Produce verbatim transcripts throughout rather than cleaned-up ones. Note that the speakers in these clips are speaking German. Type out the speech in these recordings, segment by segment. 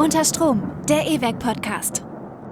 Unter Strom, der E W A C-Podcast.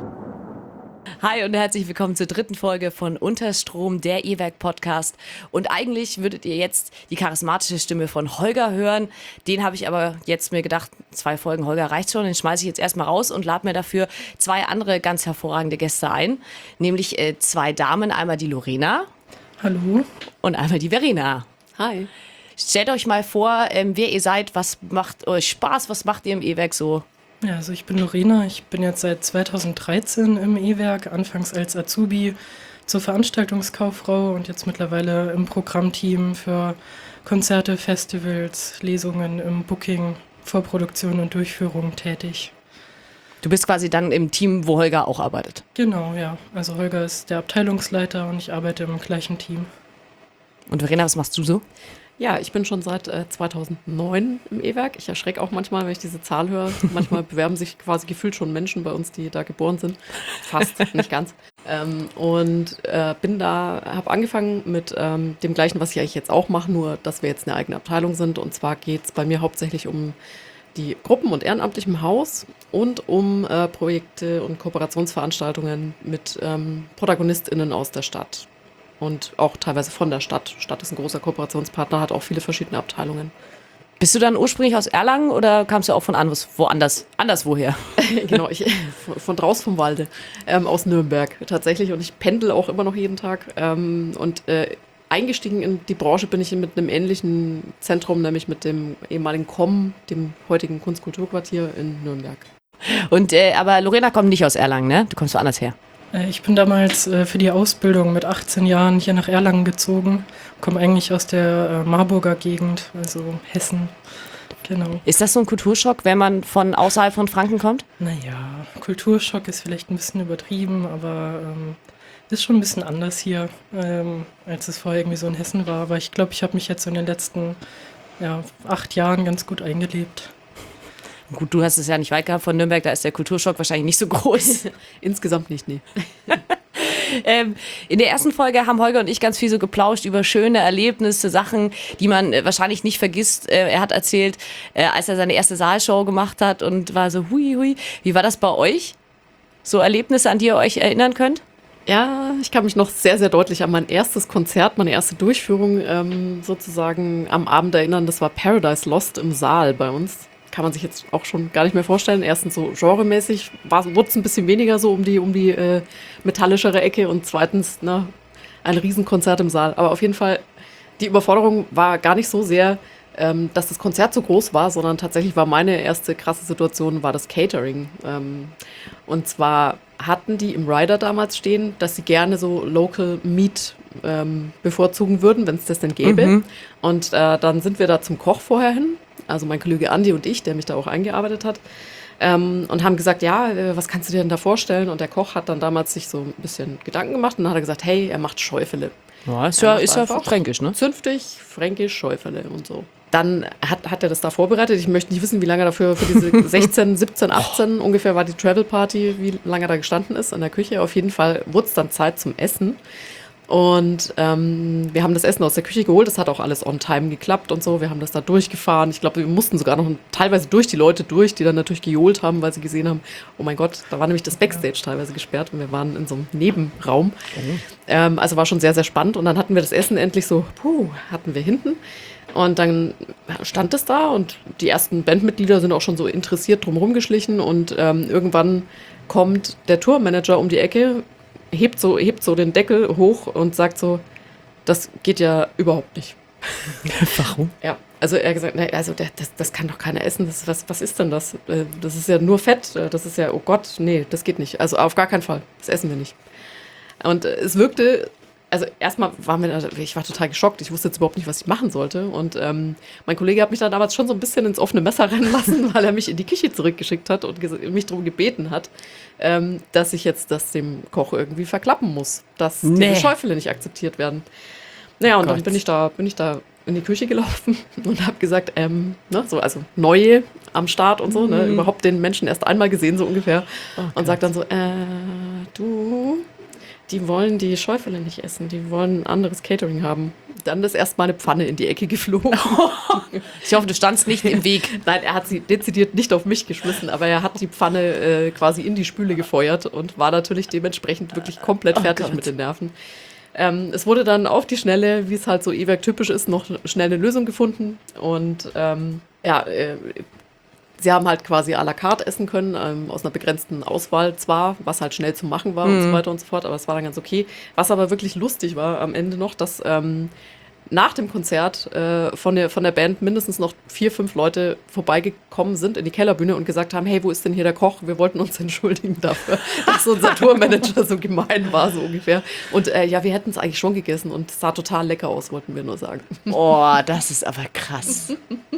Hi und herzlich willkommen zur dritten Folge von Unter Strom, der E W A C-Podcast. Und eigentlich würdet ihr jetzt die charismatische Stimme von Holger hören. Den habe ich aber jetzt mir gedacht, zwei Folgen Holger reicht schon. Den schmeiße ich jetzt erstmal raus und lade mir dafür zwei andere ganz hervorragende Gäste ein. Nämlich äh, zwei Damen, einmal die Lorena. Hallo. Und einmal die Verena. Hi. Stellt euch mal vor, ähm, wer ihr seid, was macht euch Spaß, was macht ihr im E W A C so? Ja, also ich bin Lorena, ich bin jetzt seit zweitausenddreizehn im E W A C, anfangs als Azubi zur Veranstaltungskauffrau und jetzt mittlerweile im Programmteam für Konzerte, Festivals, Lesungen im Booking, Vorproduktion und Durchführung tätig. Du bist quasi dann im Team, wo Holger auch arbeitet. Genau, ja. Also Holger ist der Abteilungsleiter und ich arbeite im gleichen Team. Und Verena, was machst du so? Ja, ich bin schon seit äh, zweitausendneun im E W A C. Ich erschrecke auch manchmal, wenn ich diese Zahl höre. Manchmal bewerben sich quasi gefühlt schon Menschen bei uns, die da geboren sind. Fast, nicht ganz. Ähm, und äh, bin da, habe angefangen mit ähm, dem Gleichen, was ich eigentlich jetzt auch mache, nur dass wir jetzt eine eigene Abteilung sind. Und zwar geht es bei mir hauptsächlich um die Gruppen und Ehrenamtlich im Haus und um äh, Projekte und Kooperationsveranstaltungen mit ähm, ProtagonistInnen aus der Stadt. Und auch teilweise von der Stadt. Stadt ist ein großer Kooperationspartner, hat auch viele verschiedene Abteilungen. Bist du dann ursprünglich aus Erlangen oder kamst du auch von anders, woanders, anderswoher? Genau, ich von, von draußen vom Walde, ähm, aus Nürnberg tatsächlich. Und ich pendel auch immer noch jeden Tag. Ähm, und äh, eingestiegen in die Branche bin ich mit einem ähnlichen Zentrum, nämlich mit dem ehemaligen C O M, dem heutigen Kunstkulturquartier in Nürnberg. Und äh, aber Lorena kommt nicht aus Erlangen, ne? Du kommst woanders her. Ich bin damals äh, für die Ausbildung mit achtzehn Jahren hier nach Erlangen gezogen, komme eigentlich aus der äh, Marburger Gegend, also Hessen. Genau. Ist das so ein Kulturschock, wenn man von außerhalb von Franken kommt? Naja, Kulturschock ist vielleicht ein bisschen übertrieben, aber ähm, ist schon ein bisschen anders hier, ähm, als es vorher irgendwie so in Hessen war. Aber ich glaube, ich habe mich jetzt so in den letzten ja, acht Jahren ganz gut eingelebt. Gut, du hast es ja nicht weit gehabt von Nürnberg, da ist der Kulturschock wahrscheinlich nicht so groß. Insgesamt nicht, nee. ähm, in der ersten Folge haben Holger und ich ganz viel so geplauscht über schöne Erlebnisse, Sachen, die man äh, wahrscheinlich nicht vergisst. Äh, er hat erzählt, äh, als er seine erste Saalshow gemacht hat und war so hui hui. Wie war das bei euch? So Erlebnisse, an die ihr euch erinnern könnt? Ja, ich kann mich noch sehr, sehr deutlich an mein erstes Konzert, meine erste Durchführung ähm, sozusagen am Abend erinnern. Das war Paradise Lost im Saal bei uns. Kann man sich jetzt auch schon gar nicht mehr vorstellen. Erstens so genremäßig wurde es ein bisschen weniger so um die, um die äh, metallischere Ecke und zweitens ne, ein Riesenkonzert im Saal. Aber auf jeden Fall, die Überforderung war gar nicht so sehr, ähm, dass das Konzert so groß war, sondern tatsächlich war meine erste krasse Situation, war das Catering. Ähm, und zwar hatten die im Rider damals stehen, dass sie gerne so Local Meat ähm, bevorzugen würden, wenn es das denn gäbe. Mhm. Und äh, dann sind wir da zum Koch vorher hin. Also mein Kollege Andi und ich, der mich da auch eingearbeitet hat, ähm, und haben gesagt, ja, äh, was kannst du dir denn da vorstellen? Und der Koch hat dann damals sich so ein bisschen Gedanken gemacht und dann hat er gesagt, hey, er macht Schäufele. Ja, ist ja, ist ja fränkisch, ne? Zünftig, fränkisch, Schäufele und so. Dann hat, hat er das da vorbereitet. Ich möchte nicht wissen, wie lange dafür für diese sechzehn, siebzehn, achtzehn oh. ungefähr war die Travel Party, wie lange er da gestanden ist in der Küche. Auf jeden Fall wurde es dann Zeit zum Essen. Und ähm, wir haben das Essen aus der Küche geholt, das hat auch alles on time geklappt und so, wir haben das da durchgefahren. Ich glaube, wir mussten sogar noch teilweise durch die Leute durch, die dann natürlich gejohlt haben, weil sie gesehen haben, oh mein Gott, da war nämlich das Backstage teilweise gesperrt und wir waren in so einem Nebenraum. Mhm. Ähm, also war schon sehr, sehr spannend und dann hatten wir das Essen endlich so, puh, hatten wir hinten. Und dann stand es da und die ersten Bandmitglieder sind auch schon so interessiert drumherum geschlichen und ähm, irgendwann kommt der Tourmanager um die Ecke, hebt so, hebt so den Deckel hoch und sagt so, das geht ja überhaupt nicht. Warum? Ja, also er hat gesagt, na, also das, das kann doch keiner essen, das, was, was ist denn das? Das ist ja nur Fett, das ist ja, oh Gott, nee, das geht nicht. Also auf gar keinen Fall, das essen wir nicht. Und es wirkte, also erstmal war mir, ich war total geschockt, ich wusste jetzt überhaupt nicht, was ich machen sollte. Und ähm, mein Kollege hat mich da damals schon so ein bisschen ins offene Messer rennen lassen, weil er mich in die Küche zurückgeschickt hat und ges- mich darum gebeten hat, ähm, dass ich jetzt das dem Koch irgendwie verklappen muss, dass Nee. diese Schäufele nicht akzeptiert werden. Naja, und Gott. dann bin ich da, bin ich da in die Küche gelaufen und habe gesagt, ähm, ne, so, also Neue am Start und so, ne, überhaupt den Menschen erst einmal gesehen, so ungefähr. Oh und sag dann so, äh, du, die wollen die Schäufele nicht essen, die wollen ein anderes Catering haben. dann ist erstmal eine Pfanne in die Ecke geflogen. Ich hoffe, du standst nicht im Weg. Nein, er hat sie dezidiert nicht auf mich geschmissen, aber er hat die Pfanne äh, quasi in die Spüle gefeuert und war natürlich dementsprechend wirklich komplett fertig Gott. mit den Nerven. Ähm, es wurde dann auf die Schnelle, wie es halt so E-Werk typisch ist, noch schnell eine Lösung gefunden. Und ähm, ja, äh, sie haben halt quasi à la carte essen können, ähm, aus einer begrenzten Auswahl zwar, was halt schnell zu machen war und so weiter und so fort, aber es war dann ganz okay. Was aber wirklich lustig war am Ende noch, dass ähm, nach dem Konzert äh, von, der, von der Band mindestens noch vier, fünf Leute vorbeigekommen sind in die Kellerbühne und gesagt haben, hey, wo ist denn hier der Koch? Wir wollten uns entschuldigen dafür, dass unser Tourmanager so gemein war, so ungefähr. Und äh, ja, wir hätten es eigentlich schon gegessen und es sah total lecker aus, wollten wir nur sagen. Oh, das ist aber krass.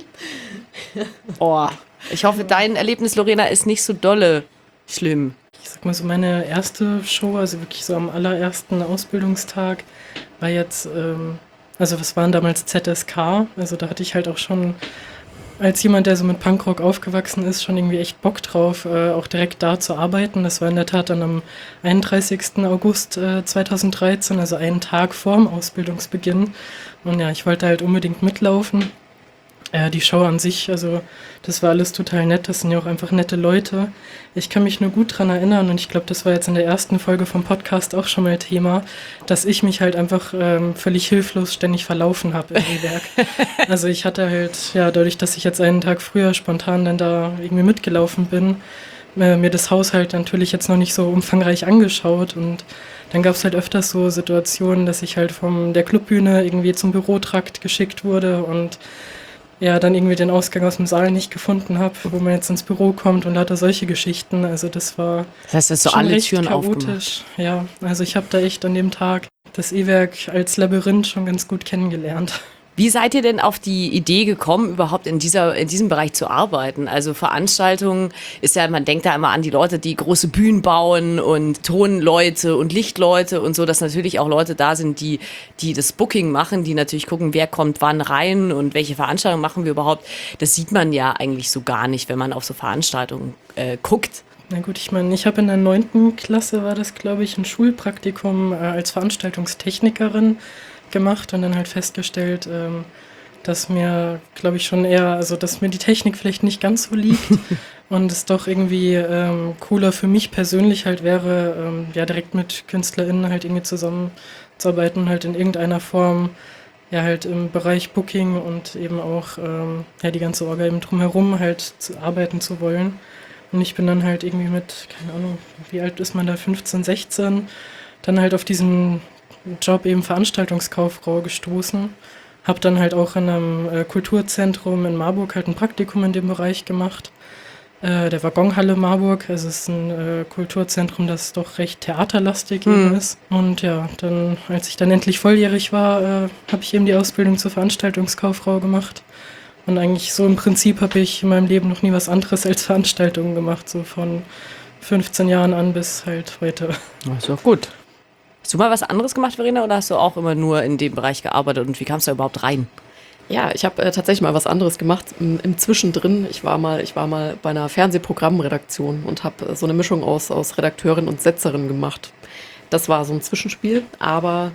Oh, ich hoffe, dein Erlebnis, Lorena, ist nicht so dolle schlimm. Ich sag mal so, meine erste Show, also wirklich so am allerersten Ausbildungstag, war jetzt, ähm, also was waren damals Z S K, also da hatte ich halt auch schon als jemand, der so mit Punkrock aufgewachsen ist, schon irgendwie echt Bock drauf, äh, auch direkt da zu arbeiten. Das war in der Tat dann am einunddreißigsten August äh, zweitausenddreizehn, also einen Tag vorm Ausbildungsbeginn. Und ja, ich wollte halt unbedingt mitlaufen. Ja, die Show an sich, also das war alles total nett, das sind ja auch einfach nette Leute. Ich kann mich nur gut dran erinnern und ich glaube, das war jetzt in der ersten Folge vom Podcast auch schon mal Thema, dass ich mich halt einfach ähm, völlig hilflos ständig verlaufen habe im E-Werk. Also ich hatte halt, ja, dadurch, dass ich jetzt einen Tag früher spontan dann da irgendwie mitgelaufen bin, äh, mir das Haus halt natürlich jetzt noch nicht so umfangreich angeschaut und dann gab es halt öfters so Situationen, dass ich halt von der Clubbühne irgendwie zum Bürotrakt geschickt wurde und ja, dann irgendwie den Ausgang aus dem Saal nicht gefunden habe, wo man jetzt ins Büro kommt und lauter solche Geschichten. Also das war Das heißt, du hast so schon alle recht Türen chaotisch. aufgemacht. Ja, also ich habe da echt an dem Tag das E-Werk als Labyrinth schon ganz gut kennengelernt. Wie seid ihr denn auf die Idee gekommen, überhaupt in dieser, in diesem Bereich zu arbeiten? Also Veranstaltungen ist ja, man denkt da immer an die Leute, die große Bühnen bauen und Tonleute und Lichtleute und so, dass natürlich auch Leute da sind, die, die das Booking machen, die natürlich gucken, wer kommt wann rein und welche Veranstaltungen machen wir überhaupt. Das sieht man ja eigentlich so gar nicht, wenn man auf so Veranstaltungen äh, guckt. Na gut, ich meine, ich habe in der neunten Klasse, war das glaube ich, ein Schulpraktikum äh, als Veranstaltungstechnikerin gemacht und dann halt festgestellt, ähm, dass mir, glaube ich, schon eher, also dass mir die Technik vielleicht nicht ganz so liegt und es doch irgendwie ähm, cooler für mich persönlich halt wäre, ähm, ja direkt mit KünstlerInnen halt irgendwie zusammenzuarbeiten, halt in irgendeiner Form, ja halt im Bereich Booking und eben auch ähm, ja die ganze Orga eben drumherum halt zu arbeiten zu wollen. Und ich bin dann halt irgendwie mit, keine Ahnung, wie alt ist man da, fünfzehn, sechzehn, dann halt auf diesen Job eben Veranstaltungskauffrau gestoßen. Habe dann halt auch in einem äh, Kulturzentrum in Marburg halt ein Praktikum in dem Bereich gemacht. Äh, der Waggonhalle Marburg, also es ist ein äh, Kulturzentrum, das doch recht theaterlastig eben Mhm. ist. Und ja, dann, als ich dann endlich volljährig war, äh, habe ich eben die Ausbildung zur Veranstaltungskauffrau gemacht. Und eigentlich so im Prinzip habe ich in meinem Leben noch nie was anderes als Veranstaltungen gemacht, so von fünfzehn Jahren an bis halt heute. Das ist doch gut. Hast du mal was anderes gemacht, Verena, oder hast du auch immer nur in dem Bereich gearbeitet und wie kamst du da überhaupt rein? Ja, ich habe äh, tatsächlich mal was anderes gemacht im, im Zwischendrin. Ich war mal, ich war mal bei einer Fernsehprogrammredaktion und habe äh, so eine Mischung aus, aus Redakteurin und Setzerin gemacht. Das war so ein Zwischenspiel, aber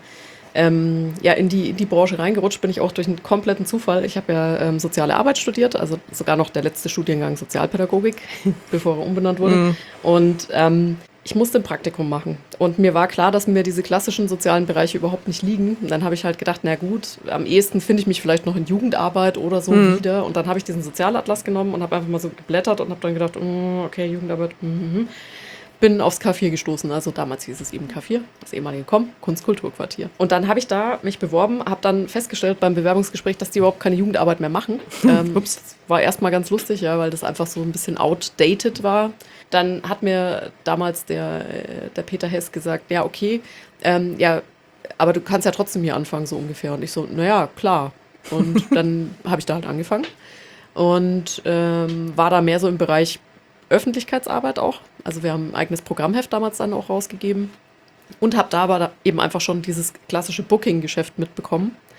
ähm, ja, in die, in die Branche reingerutscht bin ich auch durch einen kompletten Zufall. Ich habe ja ähm, soziale Arbeit studiert, also sogar noch der letzte Studiengang Sozialpädagogik, bevor er umbenannt wurde. Mhm. Und ähm, ich musste ein Praktikum machen und mir war klar, dass mir diese klassischen sozialen Bereiche überhaupt nicht liegen. Und dann habe ich halt gedacht, na gut, am ehesten finde ich mich vielleicht noch in Jugendarbeit oder so Mhm. wieder. Und dann habe ich diesen Sozialatlas genommen und habe einfach mal so geblättert und habe dann gedacht, mm, okay, Jugendarbeit, mhm. Bin aufs K vier gestoßen, also damals hieß es eben K vier, das ehemalige K O M, Kunst-Kulturquartier. Und dann habe ich da mich beworben, habe dann festgestellt beim Bewerbungsgespräch, dass die überhaupt keine Jugendarbeit mehr machen. ähm, Ups. das war erstmal ganz lustig, ja, weil das einfach so ein bisschen outdated war. Dann hat mir damals der, äh, der Peter Hess gesagt, ja, okay, ähm, ja, aber du kannst ja trotzdem hier anfangen, so ungefähr. Und ich so, naja, klar. Und dann habe ich da halt angefangen und ähm, war da mehr so im Bereich Öffentlichkeitsarbeit auch. Also wir haben ein eigenes Programmheft damals dann auch rausgegeben und habe da aber da eben einfach schon dieses klassische Booking-Geschäft mitbekommen.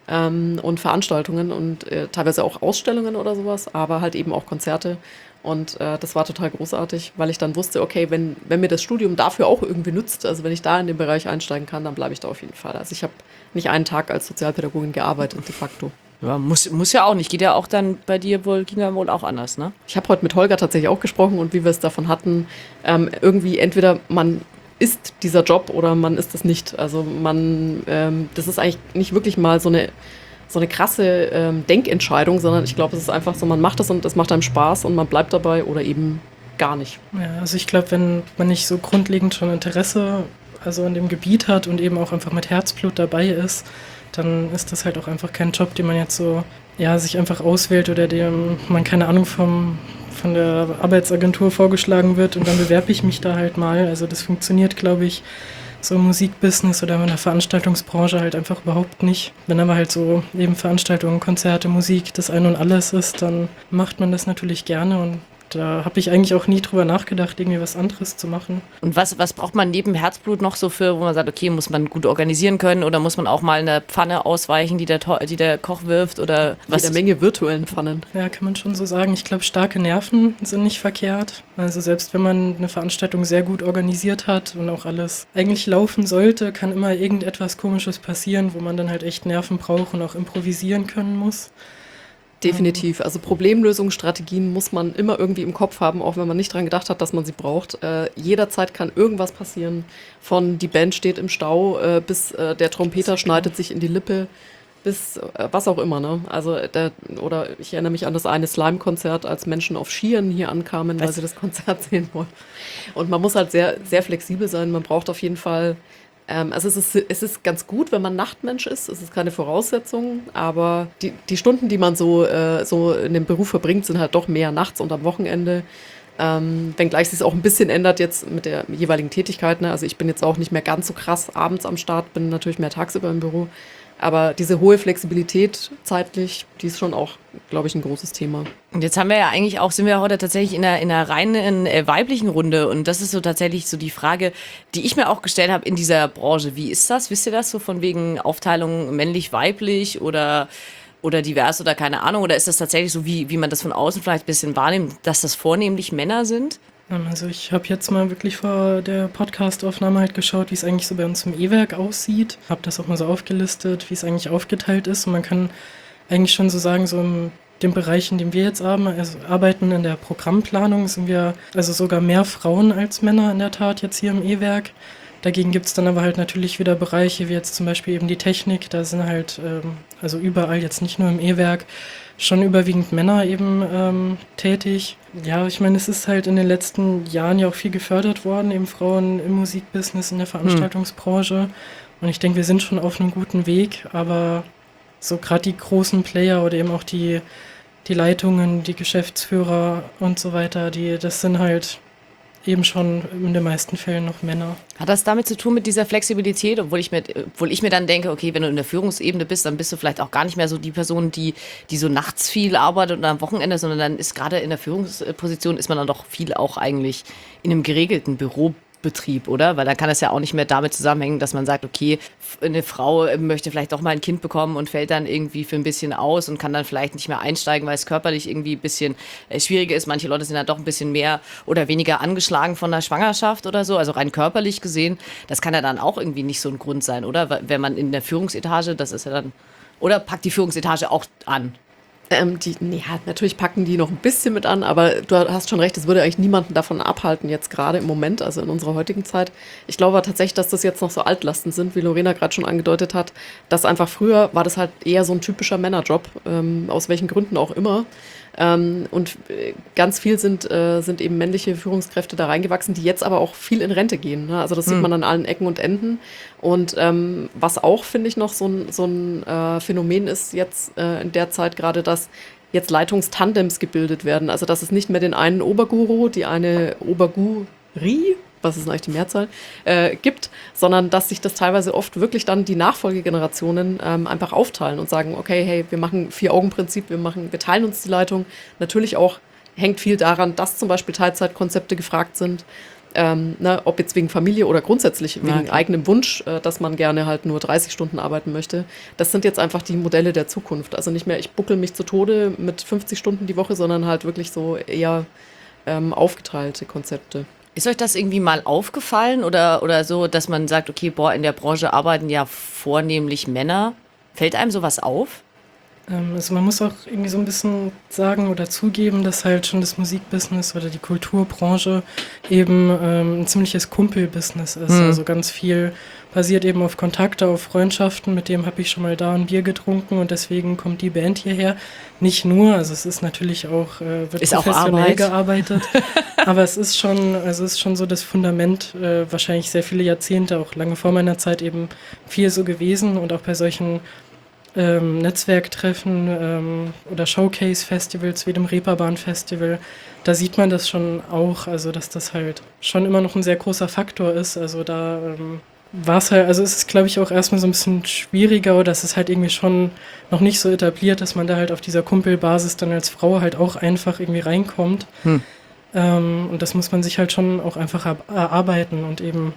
ähm, und Veranstaltungen und äh, teilweise auch Ausstellungen oder sowas, aber halt eben auch Konzerte. Und äh, das war total großartig, weil ich dann wusste, okay, wenn, wenn mir das Studium dafür auch irgendwie nützt, also wenn ich da in den Bereich einsteigen kann, dann bleibe ich da auf jeden Fall. Also ich habe nicht einen Tag als Sozialpädagogin gearbeitet, de facto. Ja, muss, muss ja auch nicht. Geht ja auch dann bei dir wohl, ging ja wohl auch anders, ne? Ich habe heute mit Holger tatsächlich auch gesprochen und wie wir es davon hatten, ähm, irgendwie entweder man ist dieser Job oder man ist es nicht. Also man, ähm, das ist eigentlich nicht wirklich mal so eine so eine krasse ähm, Denkentscheidung, sondern ich glaube, es ist einfach so, man macht das und es macht einem Spaß und man bleibt dabei oder eben gar nicht. Ja, also ich glaube, wenn man nicht so grundlegend schon Interesse also an dem Gebiet hat und eben auch einfach mit Herzblut dabei ist, dann ist das halt auch einfach kein Job, den man jetzt so ja, sich einfach auswählt oder dem man keine Ahnung vom, von der Arbeitsagentur vorgeschlagen wird und dann bewerbe ich mich da halt mal. Also das funktioniert, glaube ich, so im Musikbusiness oder in der Veranstaltungsbranche halt einfach überhaupt nicht. Wenn aber halt so eben Veranstaltungen, Konzerte, Musik das Ein und Alles ist, dann macht man das natürlich gerne und da habe ich eigentlich auch nie drüber nachgedacht, irgendwie was anderes zu machen. Und was, was braucht man neben Herzblut noch so für, wo man sagt, okay, muss man gut organisieren können oder muss man auch mal eine Pfanne ausweichen, die der, die der Koch wirft oder was? Jede Menge virtuellen Pfannen. Ja, kann man schon so sagen. Ich glaube, starke Nerven sind nicht verkehrt. Also selbst wenn man eine Veranstaltung sehr gut organisiert hat und auch alles eigentlich laufen sollte, kann immer irgendetwas Komisches passieren, wo man dann halt echt Nerven braucht und auch improvisieren können muss. Definitiv. Also Problemlösungsstrategien muss man immer irgendwie im Kopf haben, auch wenn man nicht dran gedacht hat, dass man sie braucht. Äh, jederzeit kann irgendwas passieren. Von die Band steht im Stau äh, bis äh, der Trompeter schneidet sich in die Lippe, bis äh, was auch immer. Ne? Also der, oder ich erinnere mich an das eine Slime-Konzert, als Menschen auf Skiern hier ankamen, weil sie das Konzert sehen wollten. Und man muss halt sehr, sehr flexibel sein. Man braucht auf jeden Fall Ähm, also es ist, es ist ganz gut, wenn man Nachtmensch ist, es ist keine Voraussetzung, aber die, die Stunden, die man so, äh, so in dem Beruf verbringt, sind halt doch mehr nachts und am Wochenende. Ähm, wenngleich sich es auch ein bisschen ändert jetzt mit der jeweiligen Tätigkeit. Ne? Also ich bin jetzt auch nicht mehr ganz so krass abends am Start, bin natürlich mehr tagsüber im Büro. Aber diese hohe Flexibilität zeitlich, die ist schon auch, glaube ich, ein großes Thema. Und jetzt haben wir ja eigentlich auch, sind wir heute tatsächlich in einer, in einer reinen äh, weiblichen Runde. Und das ist so tatsächlich so die Frage, die ich mir auch gestellt habe in dieser Branche. Wie ist das? Wisst ihr das so von wegen Aufteilung männlich-weiblich oder, oder divers oder keine Ahnung? Oder ist das tatsächlich so, wie, wie man das von außen vielleicht ein bisschen wahrnimmt, dass das vornehmlich Männer sind? Also ich habe jetzt mal wirklich vor der Podcast-Aufnahme halt geschaut, wie es eigentlich so bei uns im E-Werk aussieht. Habe das auch mal so aufgelistet, wie es eigentlich aufgeteilt ist. Und man kann eigentlich schon so sagen, so in dem Bereich, in dem wir jetzt arbeiten, also arbeiten in der Programmplanung, sind wir also sogar mehr Frauen als Männer in der Tat jetzt hier im E-Werk. Dagegen gibt es dann aber halt natürlich wieder Bereiche, wie jetzt zum Beispiel eben die Technik. Da sind halt, ähm, also überall, jetzt nicht nur im E-Werk, schon überwiegend Männer eben ähm, tätig. Ja, ich meine, es ist halt in den letzten Jahren ja auch viel gefördert worden, eben Frauen im Musikbusiness, in der Veranstaltungsbranche. Und ich denke, wir sind schon auf einem guten Weg, aber so gerade die großen Player oder eben auch die, die Leitungen, die Geschäftsführer und so weiter, die, das sind halt eben schon in den meisten Fällen noch Männer. Hat das damit zu tun mit dieser Flexibilität, obwohl ich mir, obwohl ich mir dann denke, okay, wenn du in der Führungsebene bist, dann bist du vielleicht auch gar nicht mehr so die Person, die, die so nachts viel arbeitet und am Wochenende, sondern dann ist gerade in der Führungsposition ist man dann doch viel auch eigentlich in einem geregelten Bürobetrieb, oder? Weil dann kann es ja auch nicht mehr damit zusammenhängen, dass man sagt, okay, eine Frau möchte vielleicht doch mal ein Kind bekommen und fällt dann irgendwie für ein bisschen aus und kann dann vielleicht nicht mehr einsteigen, weil es körperlich irgendwie ein bisschen äh, schwieriger ist. Manche Leute sind dann doch ein bisschen mehr oder weniger angeschlagen von der Schwangerschaft oder so, also rein körperlich gesehen. Das kann ja dann auch irgendwie nicht so ein Grund sein, oder? Wenn man in der Führungsetage, das ist ja dann, oder packt die Führungsetage auch an? Ähm, die, ja, natürlich packen die noch ein bisschen mit an, aber du hast schon recht, es würde eigentlich niemanden davon abhalten, jetzt gerade im Moment, also in unserer heutigen Zeit. Ich glaube tatsächlich, dass das jetzt noch so Altlasten sind, wie Lorena gerade schon angedeutet hat, dass einfach früher war das halt eher so ein typischer Männerjob, ähm, aus welchen Gründen auch immer. Ähm, und ganz viel sind, äh, sind eben männliche Führungskräfte da reingewachsen, die jetzt aber auch viel in Rente gehen. Ne? Also das sieht man an allen Ecken und Enden. Und ähm, was auch, finde ich, noch so ein, so ein äh, Phänomen ist jetzt äh, in der Zeit gerade, dass jetzt Leitungstandems gebildet werden. Also dass es nicht mehr den einen Oberguru, die eine Oberguri, was ist denn eigentlich die Mehrzahl, äh, gibt, sondern dass sich das teilweise oft wirklich dann die Nachfolgegenerationen ähm, einfach aufteilen und sagen, okay, hey, wir machen Vier-Augen-Prinzip, wir machen, wir teilen uns die Leitung. Natürlich auch hängt viel daran, dass zum Beispiel Teilzeitkonzepte gefragt sind. ähm, ne, ob jetzt wegen Familie oder grundsätzlich wegen okay. eigenem Wunsch, äh, dass man gerne halt nur dreißig Stunden arbeiten möchte. Das sind jetzt einfach die Modelle der Zukunft. Also nicht mehr, ich buckel mich zu Tode mit fünfzig Stunden die Woche, sondern halt wirklich so eher ähm, aufgeteilte Konzepte. Ist euch das irgendwie mal aufgefallen oder, oder so, dass man sagt, okay, boah, in der Branche arbeiten ja vornehmlich Männer? Fällt einem sowas auf? Ähm, also man muss auch irgendwie so ein bisschen sagen oder zugeben, dass halt schon das Musikbusiness oder die Kulturbranche eben ähm, ein ziemliches Kumpelbusiness ist. Mhm. Also ganz viel basiert eben auf Kontakte, auf Freundschaften. Mit dem habe ich schon mal da ein Bier getrunken und deswegen kommt die Band hierher. Nicht nur, also es ist natürlich auch, äh, wird ist professionell auch Arbeit. gearbeitet, aber es ist schon, also es ist schon so das Fundament, äh, wahrscheinlich sehr viele Jahrzehnte, auch lange vor meiner Zeit eben viel so gewesen und auch bei solchen ähm, Netzwerktreffen ähm, oder Showcase-Festivals wie dem Reeperbahn-Festival, da sieht man das schon auch, also dass das halt schon immer noch ein sehr großer Faktor ist, also da ähm, war es halt, also es ist, glaube ich, auch erstmal so ein bisschen schwieriger oder es ist halt irgendwie schon noch nicht so etabliert, dass man da halt auf dieser Kumpelbasis dann als Frau halt auch einfach irgendwie reinkommt. Hm. Ähm, und das muss man sich halt schon auch einfach erarbeiten und eben,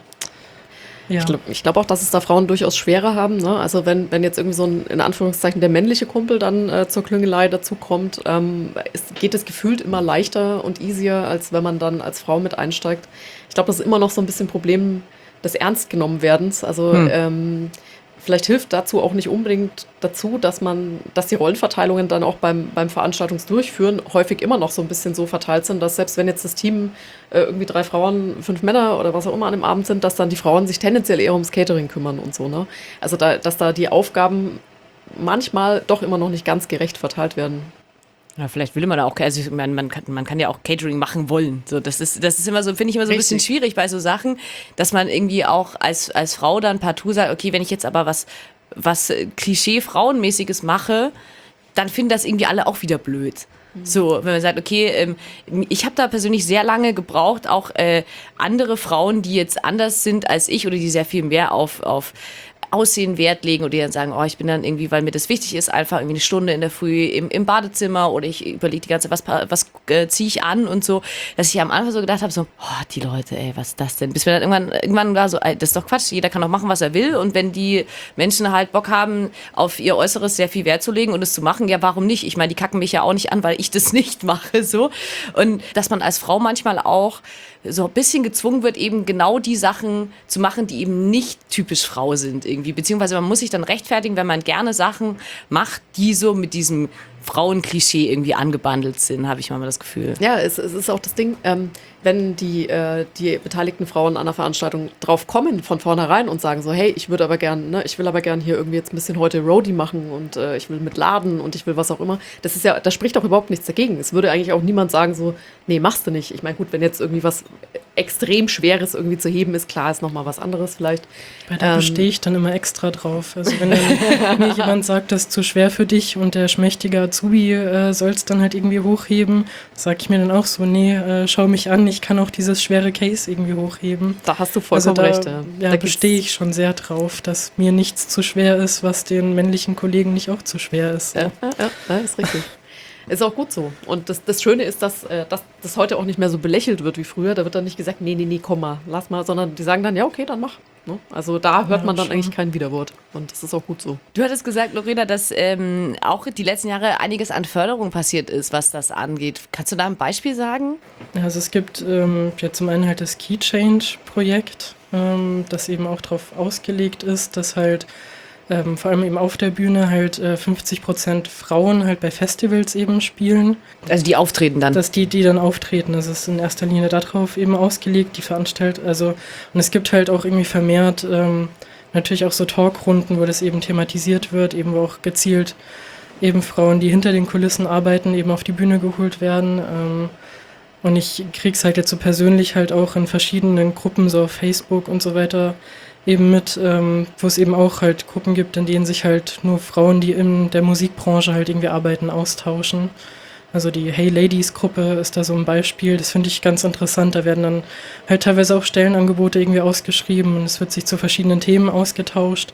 ja. Ich glaube ich glaub auch, dass es da Frauen durchaus schwerer haben. Ne? Also wenn, wenn jetzt irgendwie so ein, in Anführungszeichen, der männliche Kumpel dann äh, zur Klüngelei dazu kommt, ähm, ist, geht es gefühlt immer leichter und easier, als wenn man dann als Frau mit einsteigt. Ich glaube, das ist immer noch so ein bisschen ein Problem des Ernstgenommenwerdens. Also Hm. ähm, vielleicht hilft dazu auch nicht unbedingt dazu, dass man, dass die Rollenverteilungen dann auch beim, beim Veranstaltungsdurchführen häufig immer noch so ein bisschen so verteilt sind, dass selbst wenn jetzt das Team äh, irgendwie drei Frauen, fünf Männer oder was auch immer an dem Abend sind, dass dann die Frauen sich tendenziell eher ums Catering kümmern und so. Ne? Also da, dass da die Aufgaben manchmal doch immer noch nicht ganz gerecht verteilt werden. Ja, vielleicht will man da auch, also ich meine, man kann, man kann ja auch Catering machen wollen. So, das ist, das ist immer so, finde ich immer so ein bisschen Richtig. schwierig bei so Sachen, dass man irgendwie auch als, als Frau dann partout sagt, okay, wenn ich jetzt aber was, was äh, Klischee-Frauenmäßiges mache, dann finden das irgendwie alle auch wieder blöd. So, wenn man sagt, okay, ähm, ich habe da persönlich sehr lange gebraucht, auch äh, andere Frauen, die jetzt anders sind als ich oder die sehr viel mehr auf, auf Aussehen Wert legen oder die dann sagen, oh, ich bin dann irgendwie, weil mir das wichtig ist, einfach irgendwie eine Stunde in der Früh im, im Badezimmer oder ich überlege die ganze Zeit, was, was äh, ziehe ich an und so, dass ich am Anfang so gedacht habe, so, oh, die Leute, ey, was ist das denn? Bis mir dann irgendwann, irgendwann war so, ey, das ist doch Quatsch, jeder kann doch machen, was er will und wenn die Menschen halt Bock haben, auf ihr Äußeres sehr viel Wert zu legen und es zu machen, ja, warum nicht? Ich meine, die kacken mich ja auch nicht an, weil ich das nicht mache, so. Und dass man als Frau manchmal auch so ein bisschen gezwungen wird, eben genau die Sachen zu machen, die eben nicht typisch Frau sind irgendwie. Beziehungsweise man muss sich dann rechtfertigen, wenn man gerne Sachen macht, die so mit diesem Frauenklischee irgendwie angebandelt sind, habe ich manchmal das Gefühl. Ja, es, es ist auch das Ding, ähm, wenn die, äh, die beteiligten Frauen an der Veranstaltung drauf kommen von vornherein und sagen so, hey, ich würde aber gern, ne, ich will aber gern hier irgendwie jetzt ein bisschen heute Roadie machen und äh, ich will mit laden und ich will was auch immer. Das ist ja, da spricht auch überhaupt nichts dagegen. Es würde eigentlich auch niemand sagen so, nee, machst du nicht. Ich meine, gut, wenn jetzt irgendwie was extrem Schweres irgendwie zu heben ist, klar, ist nochmal was anderes vielleicht. Bei da Ähm, bestehe ich dann immer extra drauf. Also wenn dann mir jemand sagt, das ist zu schwer für dich und der schmächtige Azubi äh, soll es dann halt irgendwie hochheben, sage ich mir dann auch so, nee, äh, schau mich an, ich kann auch dieses schwere Case irgendwie hochheben. Da hast du vollkommen also da, recht. Ja, ja Da bestehe gibt's- ich schon sehr drauf, dass mir nichts zu schwer ist, was den männlichen Kollegen nicht auch zu schwer ist. Ja, ja, ja, ja, ist richtig. Ist auch gut so. Und das, das Schöne ist, dass, äh, dass das heute auch nicht mehr so belächelt wird wie früher. Da wird dann nicht gesagt, nee, nee, nee, komm mal, lass mal, sondern die sagen dann, ja, okay, dann mach. Ne? Also da hört Ja, man dann schon. eigentlich kein Widerwort. Und das ist auch gut so. Du hattest gesagt, Lorena, dass ähm, auch die letzten Jahre einiges an Förderung passiert ist, was das angeht. Kannst du da ein Beispiel sagen? Also es gibt ähm, ja zum einen halt das Key Change Projekt, ähm, das eben auch darauf ausgelegt ist, dass halt ähm, vor allem eben auf der Bühne halt äh, fünfzig Prozent Frauen halt bei Festivals eben spielen, Also die auftreten dann. dass die, die dann auftreten. Das ist in erster Linie darauf eben ausgelegt, die veranstaltet, also und es gibt halt auch irgendwie vermehrt ähm, natürlich auch so Talkrunden, wo das eben thematisiert wird, eben wo auch gezielt eben Frauen, die hinter den Kulissen arbeiten, eben auf die Bühne geholt werden. Ähm, und ich krieg's halt jetzt so persönlich halt auch in verschiedenen Gruppen, so auf Facebook und so weiter, eben mit, ähm, wo es eben auch halt Gruppen gibt, in denen sich halt nur Frauen, die in der Musikbranche halt irgendwie arbeiten, austauschen. Also die Hey Ladies Gruppe ist da so ein Beispiel, das finde ich ganz interessant. Da werden dann halt teilweise auch Stellenangebote irgendwie ausgeschrieben und es wird sich zu verschiedenen Themen ausgetauscht.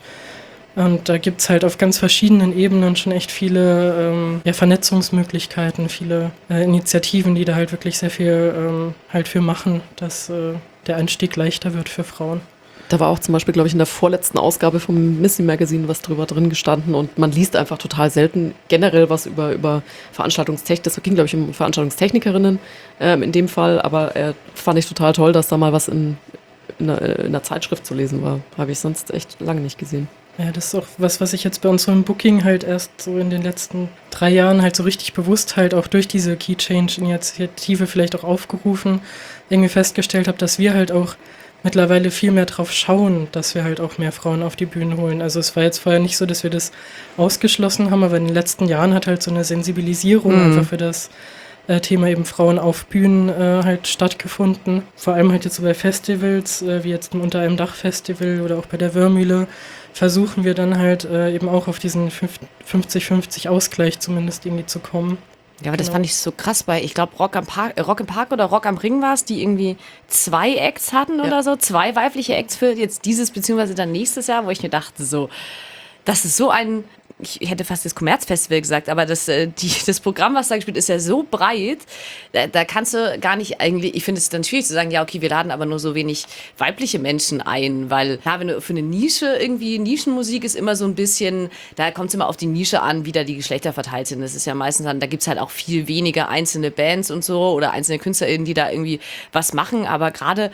Und da gibt's halt auf ganz verschiedenen Ebenen schon echt viele ähm, ja, Vernetzungsmöglichkeiten, viele äh, Initiativen, die da halt wirklich sehr viel ähm, halt für machen, dass äh, der Einstieg leichter wird für Frauen. Da war auch zum Beispiel, glaube ich, in der vorletzten Ausgabe vom Missy Magazine was drüber drin gestanden und man liest einfach total selten generell was über, über Veranstaltungstechnik. Das ging, glaube ich, um Veranstaltungstechnikerinnen ähm, in dem Fall, aber äh, fand ich total toll, dass da mal was in, in, einer, in einer Zeitschrift zu lesen war. Habe ich sonst echt lange nicht gesehen. Ja, das ist auch was, was ich jetzt bei unserem Booking halt erst so in den letzten drei Jahren halt so richtig bewusst halt auch durch diese Key Change-Initiative vielleicht auch aufgerufen, irgendwie festgestellt habe, dass wir halt auch mittlerweile viel mehr drauf schauen, dass wir halt auch mehr Frauen auf die Bühnen holen. Also es war jetzt vorher nicht so, dass wir das ausgeschlossen haben, aber in den letzten Jahren hat halt so eine Sensibilisierung Mhm. einfach für das äh, Thema eben Frauen auf Bühnen äh, halt stattgefunden. Vor allem halt jetzt so bei Festivals, äh, wie jetzt im Unter einem Dach Festival oder auch bei der Wörmühle, versuchen wir dann halt äh, eben auch auf diesen fünfzig fünfzig Ausgleich zumindest irgendwie zu kommen. Ja, aber das Genau. fand ich so krass bei, ich glaube, Rock am Park, äh, Rock im Park oder Rock am Ring war es, die irgendwie zwei Acts hatten oder so, zwei weibliche Acts für jetzt dieses beziehungsweise dann nächstes Jahr, wo ich mir dachte so, das ist so ein, ich hätte fast das Kommerzfestival gesagt, aber das, äh, die, das Programm, was da gespielt ist, ja so breit, da, da kannst du gar nicht eigentlich, ich finde es dann schwierig zu sagen, ja okay, wir laden aber nur so wenig weibliche Menschen ein, weil klar, wenn du für eine Nische irgendwie, Nischenmusik ist immer so ein bisschen, da kommt es immer auf die Nische an, wie da die Geschlechter verteilt sind. Das ist ja meistens dann, da gibt es halt auch viel weniger einzelne Bands und so oder einzelne KünstlerInnen, die da irgendwie was machen, aber gerade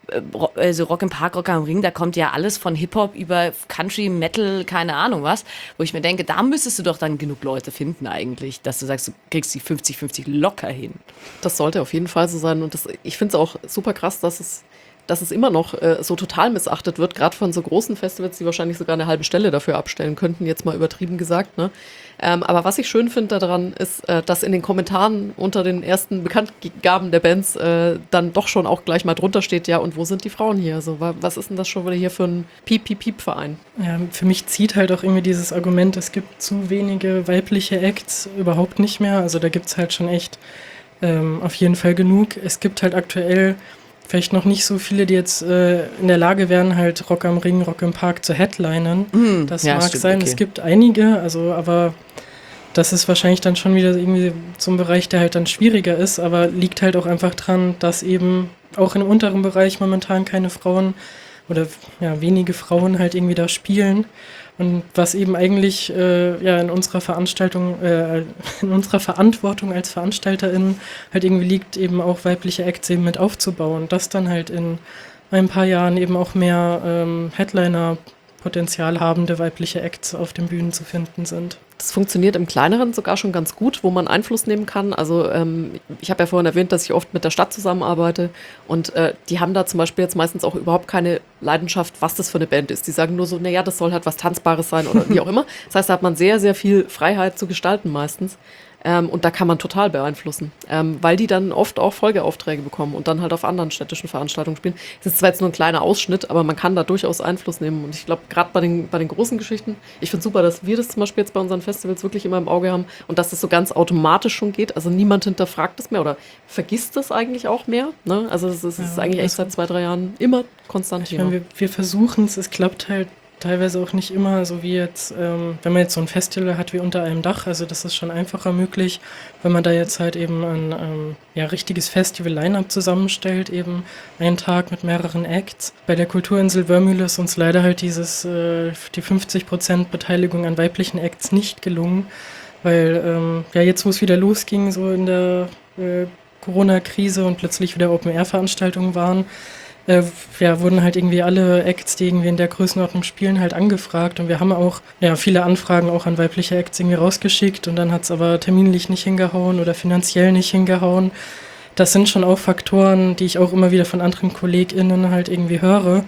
also Rock im Park, Rock am Ring, da kommt ja alles von Hip-Hop über Country, Metal, keine Ahnung was, wo ich mir denke, da müsstest du doch dann genug Leute finden eigentlich, dass du sagst, du kriegst die fünfzig fünfzig locker hin. Das sollte auf jeden Fall so sein und das, ich finde es auch super krass, dass es dass es immer noch äh, so total missachtet wird, gerade von so großen Festivals, die wahrscheinlich sogar eine halbe Stelle dafür abstellen könnten, jetzt mal übertrieben gesagt. Ne? Ähm, aber was ich schön finde daran ist, äh, dass in den Kommentaren unter den ersten Bekanntgaben der Bands äh, dann doch schon auch gleich mal drunter steht, ja, und wo sind die Frauen hier? Also, wa- was ist denn das schon wieder hier für ein Piep-Piep-Piep-Verein? Ja, für mich zieht halt auch irgendwie dieses Argument, es gibt zu wenige weibliche Acts überhaupt nicht mehr. Also da gibt es halt schon echt ähm, auf jeden Fall genug. Es gibt halt aktuell vielleicht noch nicht so viele, die jetzt äh, in der Lage wären, halt Rock am Ring, Rock im Park zu headlinen. Mm, das ja, mag stimmt, sein, okay. es gibt einige, also aber das ist wahrscheinlich dann schon wieder irgendwie so ein Bereich, der halt dann schwieriger ist, aber liegt halt auch einfach dran, dass eben auch im unteren Bereich momentan keine Frauen oder ja, wenige Frauen halt irgendwie da spielen. Und was eben eigentlich äh, ja in unserer Veranstaltung, äh, in unserer Verantwortung als VeranstalterInnen halt irgendwie liegt, eben auch weibliche Acts eben mit aufzubauen. Dass dann halt in ein paar Jahren eben auch mehr ähm, Headliner-Potenzial habende weibliche Acts auf den Bühnen zu finden sind. Das funktioniert im Kleineren sogar schon ganz gut, wo man Einfluss nehmen kann. Also ähm, ich habe ja vorhin erwähnt, dass ich oft mit der Stadt zusammenarbeite und äh, die haben da zum Beispiel jetzt meistens auch überhaupt keine Leidenschaft, was das für eine Band ist. Die sagen nur so, naja, das soll halt was Tanzbares sein oder wie auch immer. Das heißt, da hat man sehr, sehr viel Freiheit zu gestalten meistens. Ähm, und da kann man total beeinflussen, ähm, weil die dann oft auch Folgeaufträge bekommen und dann halt auf anderen städtischen Veranstaltungen spielen. Das ist zwar jetzt nur ein kleiner Ausschnitt, aber man kann da durchaus Einfluss nehmen. Und ich glaube, gerade bei den, bei den großen Geschichten, ich finde super, dass wir das zum Beispiel jetzt bei unseren Festivals wirklich immer im Auge haben und dass das so ganz automatisch schon geht. Also niemand hinterfragt das mehr oder vergisst das eigentlich auch mehr. Ne? Also das ist, das ist Ja, eigentlich echt also- seit zwei, drei Jahren immer konstant Ich Thema. meine, wir, wir versuchen es, es klappt halt teilweise auch nicht immer, so wie jetzt, ähm, wenn man jetzt so ein Festival hat wie Unter einem Dach, also das ist schon einfacher möglich, wenn man da jetzt halt eben ein ähm, ja, richtiges Festival-Line-Up zusammenstellt, eben einen Tag mit mehreren Acts. Bei der Kulturinsel Wörmühle ist uns leider halt dieses, äh, die fünfzig Prozent Beteiligung an weiblichen Acts nicht gelungen, weil ähm, ja jetzt, wo es wieder losging, so in der äh, Corona-Krise und plötzlich wieder Open-Air-Veranstaltungen waren, Äh, ja, wurden halt irgendwie alle Acts, die irgendwie in der Größenordnung spielen, halt angefragt und wir haben auch ja, viele Anfragen auch an weibliche Acts irgendwie rausgeschickt und dann hat es aber terminlich nicht hingehauen oder finanziell nicht hingehauen. Das sind schon auch Faktoren, die ich auch immer wieder von anderen KollegInnen halt irgendwie höre.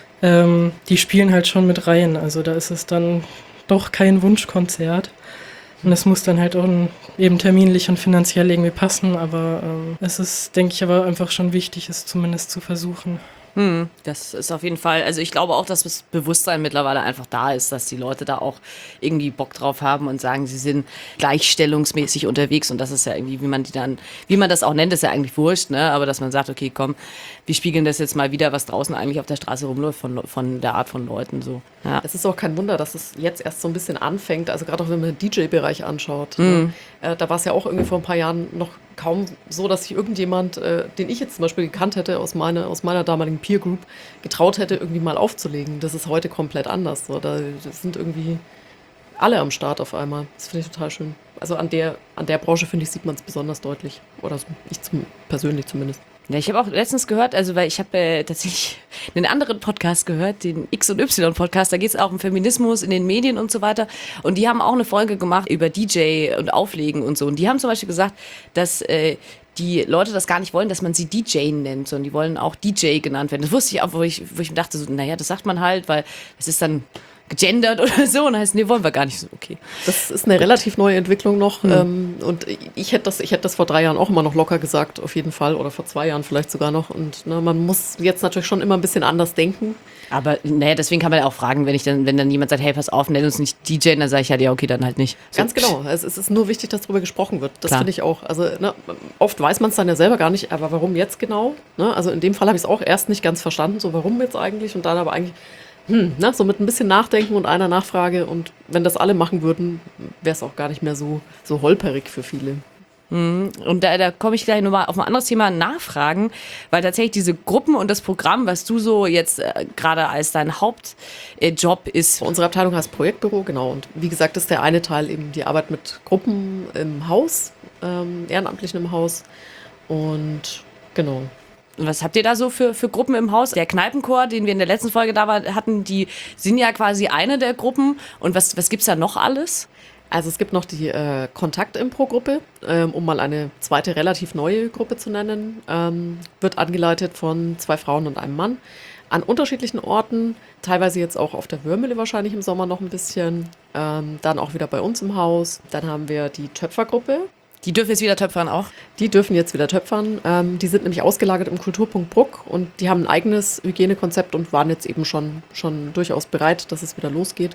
Ähm, die spielen halt schon mit rein, also da ist es dann doch kein Wunschkonzert. Und es muss dann halt auch eben terminlich und finanziell irgendwie passen, aber ähm, es ist, denke ich, aber einfach schon wichtig, es zumindest zu versuchen. Hm, das ist auf jeden Fall, also ich glaube auch, dass das Bewusstsein mittlerweile einfach da ist, dass die Leute da auch irgendwie Bock drauf haben und sagen, sie sind gleichstellungsmäßig unterwegs und das ist ja irgendwie, wie man die dann, wie man das auch nennt, ist ja eigentlich wurscht, ne? Aber dass man sagt, okay, komm, wir spiegeln das jetzt mal wieder, was draußen eigentlich auf der Straße rumläuft von, von der Art von Leuten so. Ja. Es ist auch kein Wunder, dass es jetzt erst so ein bisschen anfängt, also gerade auch wenn man den D J-Bereich anschaut. Mhm. Ne? Äh, da war es ja auch irgendwie vor ein paar Jahren noch kaum so, dass sich irgendjemand, äh, den ich jetzt zum Beispiel gekannt hätte, aus, meine, aus meiner damaligen Peer Group, getraut hätte, irgendwie mal aufzulegen. Das ist heute komplett anders. So. Da das sind irgendwie alle am Start auf einmal. Das finde ich total schön. Also an der, an der Branche, finde ich, sieht man es besonders deutlich. Oder so, ich zum, persönlich zumindest. Ja, ich habe auch letztens gehört, also weil ich habe äh, tatsächlich einen anderen Podcast gehört, den X und Y Podcast, da geht es auch um Feminismus in den Medien und so weiter. Und die haben auch eine Folge gemacht über D J und Auflegen und so. Und die haben zum Beispiel gesagt, dass äh, die Leute das gar nicht wollen, dass man sie D J nennt, sondern die wollen auch D J genannt werden. Das wusste ich auch, wo ich, wo ich mir dachte, so, naja, das sagt man halt, weil es ist dann gegendert oder so und heißt, nee, wollen wir gar nicht so, okay. Das ist eine relativ neue Entwicklung noch mhm. ähm, und ich hätte das, ich hätte das vor drei Jahren auch immer noch locker gesagt, auf jeden Fall, oder vor zwei Jahren vielleicht sogar noch und ne, man muss jetzt natürlich schon immer ein bisschen anders denken. Aber naja, deswegen kann man ja auch fragen, wenn ich dann, wenn dann jemand sagt, hey, pass auf, nenn uns nicht D J, dann sage ich halt, ja, okay, dann halt nicht. So. Ganz genau, es, es ist nur wichtig, dass darüber gesprochen wird, das finde ich auch, also ne, oft weiß man es dann ja selber gar nicht, aber warum jetzt genau, ne? Also in dem Fall habe ich es auch erst nicht ganz verstanden, so warum jetzt eigentlich und dann aber eigentlich Hm, na, so mit ein bisschen Nachdenken und einer Nachfrage und wenn das alle machen würden, wäre es auch gar nicht mehr so, so holperig für viele. Und da, da komme ich gleich nochmal auf ein anderes Thema nachfragen, weil tatsächlich diese Gruppen und das Programm, was du so jetzt äh, gerade als dein Hauptjob äh, ist. Unsere Abteilung heißt Projektbüro, genau. Und wie gesagt, ist der eine Teil eben die Arbeit mit Gruppen im Haus, ähm, Ehrenamtlichen im Haus und genau. Und was habt ihr da so für, für Gruppen im Haus? Der Kneipenchor, den wir in der letzten Folge da war, hatten, die sind ja quasi eine der Gruppen. Und was, was gibt's da noch alles? Also es gibt noch die äh, Kontakt-Impro-Gruppe, ähm, um mal eine zweite relativ neue Gruppe zu nennen. Ähm, wird angeleitet von zwei Frauen und einem Mann an unterschiedlichen Orten. Teilweise jetzt auch auf der Würmele wahrscheinlich im Sommer noch ein bisschen. Ähm, dann auch wieder bei uns im Haus. Dann haben wir die Töpfergruppe. Die dürfen jetzt wieder töpfern auch? Die dürfen jetzt wieder töpfern. Ähm, die sind nämlich ausgelagert im Kulturpunkt Bruck und die haben ein eigenes Hygienekonzept und waren jetzt eben schon, schon durchaus bereit, dass es wieder losgeht.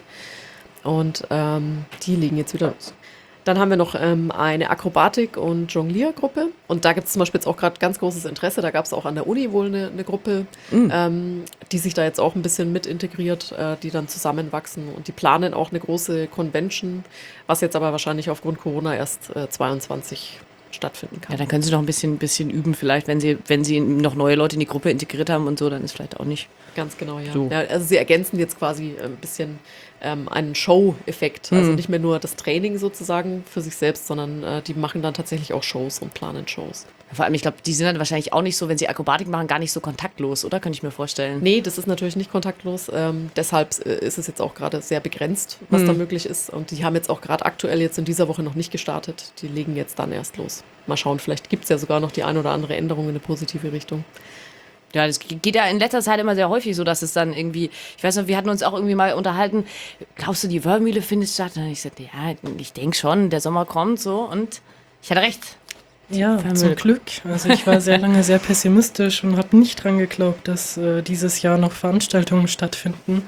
Und ähm, die legen jetzt wieder los. Dann haben wir noch ähm, eine Akrobatik- und Jongliergruppe. Und da gibt es zum Beispiel jetzt auch gerade ganz großes Interesse. Da gab es auch an der Uni wohl eine, eine Gruppe, mhm. ähm, die sich da jetzt auch ein bisschen mit integriert, äh, die dann zusammenwachsen. Und die planen auch eine große Convention, was jetzt aber wahrscheinlich aufgrund Corona erst äh, zweiundzwanzig stattfinden kann. Ja, dann können sie noch ein bisschen, bisschen üben vielleicht, wenn sie, wenn sie noch neue Leute in die Gruppe integriert haben und so, dann ist vielleicht auch nicht. Ganz genau, ja. So. Ja, also sie ergänzen jetzt quasi ein bisschen ähm, einen Show-Effekt. Also Mhm. nicht mehr nur das Training sozusagen für sich selbst, sondern äh, die machen dann tatsächlich auch Shows und planen Shows. Vor allem, ich glaube, die sind dann wahrscheinlich auch nicht so, wenn sie Akrobatik machen, gar nicht so kontaktlos, oder? Könnte ich mir vorstellen. Nee, das ist natürlich nicht kontaktlos. Ähm, deshalb äh, ist es jetzt auch gerade sehr begrenzt, was Mhm. da möglich ist. Und die haben jetzt auch gerade aktuell jetzt in dieser Woche noch nicht gestartet. Die legen jetzt dann erst los. Mal schauen, vielleicht gibt es ja sogar noch die ein oder andere Änderung in eine positive Richtung. Ja, das geht ja in letzter Zeit immer sehr häufig so, dass es dann irgendwie, ich weiß noch, wir hatten uns auch irgendwie mal unterhalten, glaubst du, die Wörmühle findet statt? Und ich sagte, ja, ich denke schon, der Sommer kommt so und ich hatte recht. Ja, Wörmühle. zum Glück. Also ich war sehr lange sehr pessimistisch und habe nicht dran geglaubt, dass äh, dieses Jahr noch Veranstaltungen stattfinden.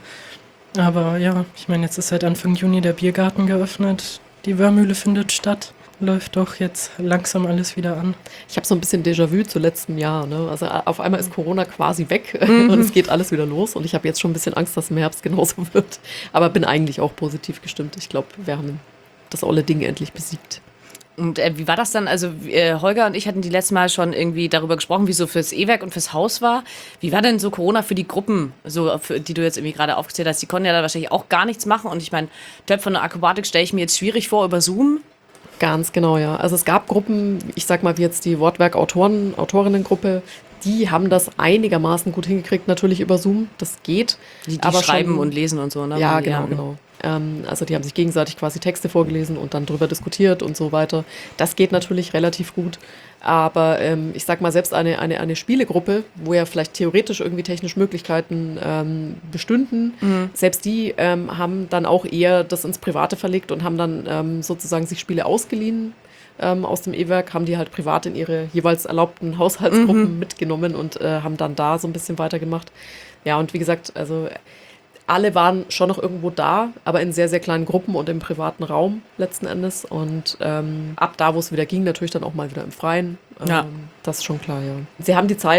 Aber ja, ich meine, jetzt ist seit Anfang Juni der Biergarten geöffnet, die Wörmühle findet statt. Läuft doch jetzt langsam alles wieder an. Ich habe so ein bisschen Déjà-vu zu letztem Jahr. Ne? Also auf einmal ist Corona quasi weg mhm. und es geht alles wieder los. Und ich habe jetzt schon ein bisschen Angst, dass im Herbst genauso wird. Aber bin eigentlich auch positiv gestimmt. Ich glaube, wir haben das olle Ding endlich besiegt. Und äh, wie war das dann? Also äh, Holger und ich hatten die letzte Mal schon irgendwie darüber gesprochen, wie so fürs E-Werk und fürs Haus war. Wie war denn so Corona für die Gruppen, so für, die du jetzt irgendwie gerade aufgezählt hast? Die konnten ja da wahrscheinlich auch gar nichts machen. Und ich meine, Töpfern und Akrobatik stelle ich mir jetzt schwierig vor über Zoom. Ganz genau, ja. Also es gab Gruppen, ich sag mal wie jetzt die Wortwerk-Autoren, Autorinnengruppe, die haben das einigermaßen gut hingekriegt, natürlich über Zoom, das geht. Die, die aber schreiben schon, und lesen und so, ne? Ja, genau, genau. Ähm, also die haben sich gegenseitig quasi Texte vorgelesen und dann drüber diskutiert und so weiter. Das geht natürlich relativ gut. Aber ähm, ich sag mal, selbst eine, eine, eine Spielegruppe, wo ja vielleicht theoretisch irgendwie technisch Möglichkeiten ähm, bestünden, mhm. selbst die ähm, haben dann auch eher das ins Private verlegt und haben dann ähm, sozusagen sich Spiele ausgeliehen ähm, aus dem E-Werk, haben die halt privat in ihre jeweils erlaubten Haushaltsgruppen mhm. mitgenommen und äh, haben dann da so ein bisschen weitergemacht. Ja, und wie gesagt, also alle waren schon noch irgendwo da, aber in sehr, sehr kleinen Gruppen und im privaten Raum letzten Endes. Und ähm, ab da, wo es wieder ging, natürlich dann auch mal wieder im Freien. Ähm, Ja. Das ist schon klar, ja. Sie haben die Zeit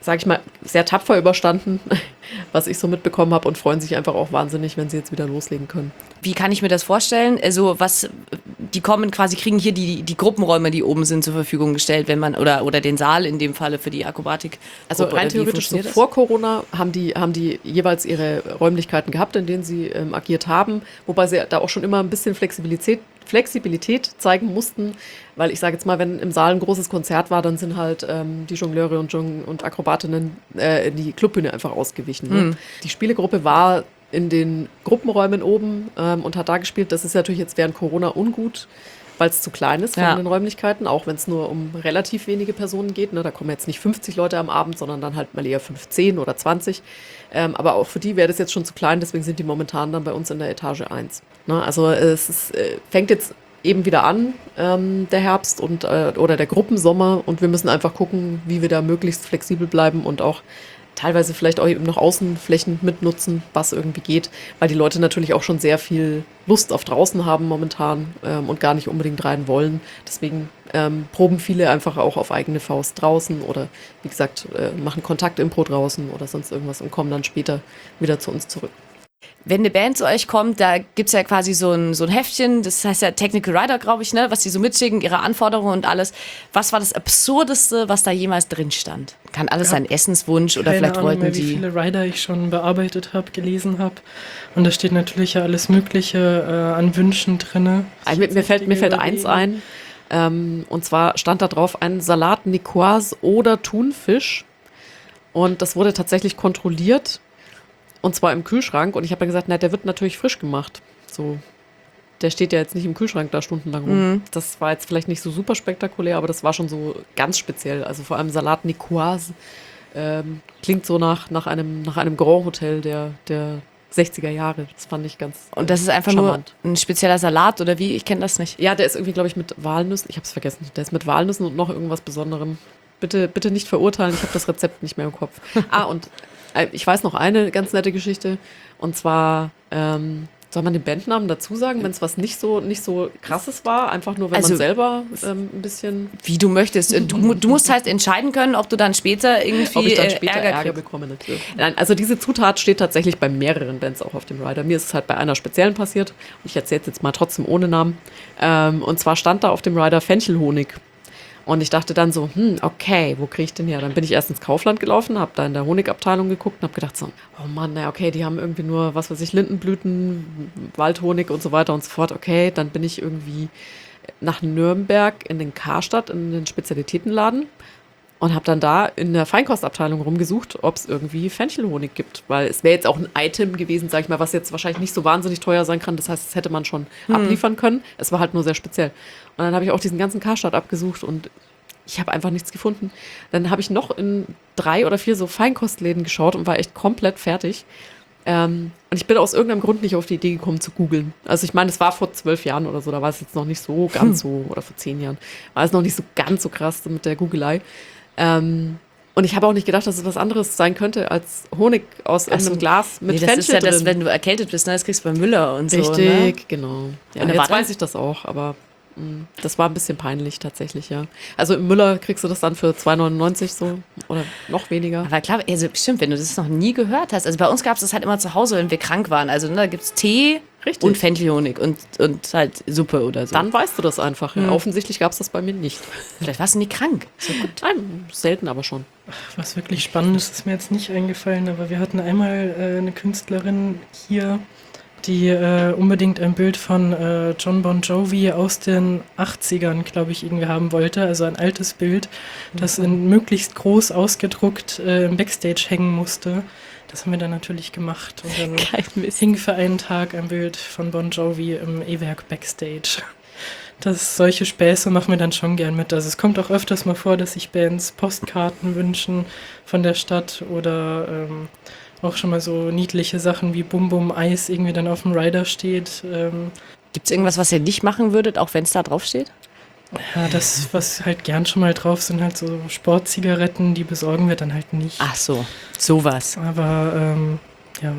sage ich mal, sehr tapfer überstanden, was ich so mitbekommen habe und freuen sich einfach auch wahnsinnig, wenn sie jetzt wieder loslegen können. Wie kann ich mir das vorstellen? Also was, die kommen quasi, kriegen hier die, die Gruppenräume, die oben sind, zur Verfügung gestellt, wenn man, oder, oder den Saal in dem Falle für die Akrobatik. Also rein theoretisch so vor Corona haben die, haben die jeweils ihre Räumlichkeiten gehabt, in denen sie ähm, agiert haben, wobei sie da auch schon immer ein bisschen Flexibilität Flexibilität zeigen mussten, weil ich sage jetzt mal, wenn im Saal ein großes Konzert war, dann sind halt ähm, die Jongleure und, Jong- und Akrobatinnen äh, in die Clubbühne einfach ausgewichen. Ne? Mhm. Die Spielegruppe war in den Gruppenräumen oben ähm, und hat da gespielt. Das ist natürlich jetzt während Corona ungut, weil es zu klein ist von Ja. den Räumlichkeiten, auch wenn es nur um relativ wenige Personen geht. Ne? Da kommen jetzt nicht fünfzig Leute am Abend, sondern dann halt mal eher fünfzehn oder zwanzig. Ähm, aber auch für die wäre das jetzt schon zu klein, deswegen sind die momentan dann bei uns in der Etage eins. Ne? Also es ist, äh, fängt jetzt eben wieder an, ähm, der Herbst und äh, oder der Gruppensommer, und wir müssen einfach gucken, wie wir da möglichst flexibel bleiben und auch teilweise vielleicht auch eben noch Außenflächen mitnutzen, was irgendwie geht, weil die Leute natürlich auch schon sehr viel Lust auf draußen haben momentan ähm, und gar nicht unbedingt rein wollen. Deswegen ähm, proben viele einfach auch auf eigene Faust draußen oder wie gesagt, äh, machen Kontaktimpro draußen oder sonst irgendwas und kommen dann später wieder zu uns zurück. Wenn eine Band zu euch kommt, da gibt es ja quasi so ein, so ein Heftchen, das heißt ja Technical Rider, glaube ich, ne, was die so mitschicken, ihre Anforderungen und alles. Was war das Absurdeste, was da jemals drin stand? Kann alles Ja. sein Essenswunsch oder Keine vielleicht Ahnung wollten mehr, wie die... viele Rider ich schon bearbeitet habe, gelesen habe. Und da steht natürlich ja alles Mögliche äh, an Wünschen drin. Also mir, mir fällt, mir fällt eins ein, ähm, und zwar stand da drauf ein Salat Nicoise oder Thunfisch, und das wurde tatsächlich kontrolliert. Und zwar im Kühlschrank. Und ich habe dann gesagt, na, der wird natürlich frisch gemacht. So, der steht ja jetzt nicht im Kühlschrank da stundenlang rum. Mhm. Das war jetzt vielleicht nicht so super spektakulär, aber das war schon so ganz speziell. Also vor allem Salat Nicoise ähm, klingt so nach, nach einem, nach einem Grand Hotel der, der sechziger Jahre. Das fand ich ganz Und das ist einfach charmant. nur ein spezieller Salat oder wie? Ich kenne das nicht. Ja, der ist irgendwie, glaube ich, mit Walnüssen. Ich habe es vergessen. Der ist mit Walnüssen und noch irgendwas Besonderem. Bitte, bitte nicht verurteilen. Ich habe das Rezept nicht mehr im Kopf. Ah, und äh, ich weiß noch eine ganz nette Geschichte. Und zwar, ähm, soll man den Bandnamen dazu sagen, wenn es was nicht so, nicht so krasses war? Einfach nur, wenn Also, man selber ähm, ein bisschen, Wie du möchtest. Du, mu- du musst halt entscheiden können, ob du dann später irgendwie ob ich dann äh, später Ärger, Ärger, kriegst. bekomme. Natürlich. Nein, also diese Zutat steht tatsächlich bei mehreren Bands auch auf dem Rider. Mir ist es halt bei einer speziellen passiert. Und ich erzähle es jetzt mal trotzdem ohne Namen. Ähm, und zwar stand da auf dem Rider Fenchelhonig. Und ich dachte dann so, hm, okay, wo kriege ich den her? Dann bin ich erst ins Kaufland gelaufen, habe da in der Honigabteilung geguckt und habe gedacht so, oh Mann, na okay, die haben irgendwie nur, was weiß ich, Lindenblüten, Waldhonig und so weiter und so fort. Okay, dann bin ich irgendwie nach Nürnberg in den Karstadt, in den Spezialitätenladen und habe dann da in der Feinkostabteilung rumgesucht, ob es irgendwie Fenchelhonig gibt. Weil es wäre jetzt auch ein Item gewesen, sag ich mal, was jetzt wahrscheinlich nicht so wahnsinnig teuer sein kann. Das heißt, das hätte man schon abliefern können. Es war halt nur sehr speziell. Und dann habe ich auch diesen ganzen Karstadt abgesucht und ich habe einfach nichts gefunden. Dann habe ich noch in drei oder vier so Feinkostläden geschaut und war echt komplett fertig. Ähm, und ich bin aus irgendeinem Grund nicht auf die Idee gekommen zu googeln. Also ich meine, es war vor zwölf Jahren oder so, da war es jetzt noch nicht so ganz so, oder vor zehn Jahren, war es noch nicht so ganz so krass mit der Googelei. Ähm, und ich habe auch nicht gedacht, dass es was anderes sein könnte als Honig aus Ach so. irgendeinem Glas mit Nee, das Fenchel ist ja drin. das, wenn du erkältet bist, ne? Das kriegst du bei Müller und so. Richtig, Ne? genau. Ja, Und jetzt war dann- weiß ich das auch, aber mh, das war ein bisschen peinlich tatsächlich, ja. Also im Müller kriegst du das dann für zwei neunundneunzig so oder noch weniger. Aber klar, also stimmt, wenn du das noch nie gehört hast. Also bei uns gab es das halt immer zu Hause, wenn wir krank waren. Also ne, da gibt es Tee Richtig. und Fenchelhonig und, und halt Suppe oder so. Dann weißt du das einfach. Ja. Mhm. Offensichtlich gab es das bei mir nicht. Vielleicht warst du nie krank. So gut. Nein, selten aber schon. Was wirklich Spannendes ist mir jetzt nicht eingefallen, aber wir hatten einmal äh, eine Künstlerin hier, die äh, unbedingt ein Bild von äh, John Bon Jovi aus den achtzigern, glaube ich, irgendwie haben wollte. Also ein altes Bild, das in möglichst groß ausgedruckt äh, im Backstage hängen musste. Das haben wir dann natürlich gemacht. Und dann Kein Mist. hing für einen Tag ein Bild von Bon Jovi im E-Werk Backstage. Das, solche Späße machen wir dann schon gern mit. Also es kommt auch öfters mal vor, dass sich Bands Postkarten wünschen von der Stadt oder ähm, auch schon mal so niedliche Sachen wie Bum Bum Eis irgendwie dann auf dem Rider steht. Ähm, Gibt es irgendwas, was ihr nicht machen würdet, auch wenn es da drauf steht? ja, das, was halt gern schon mal drauf sind, halt so Sportzigaretten, die besorgen wir dann halt nicht. Ach so, sowas. Aber ähm, ja,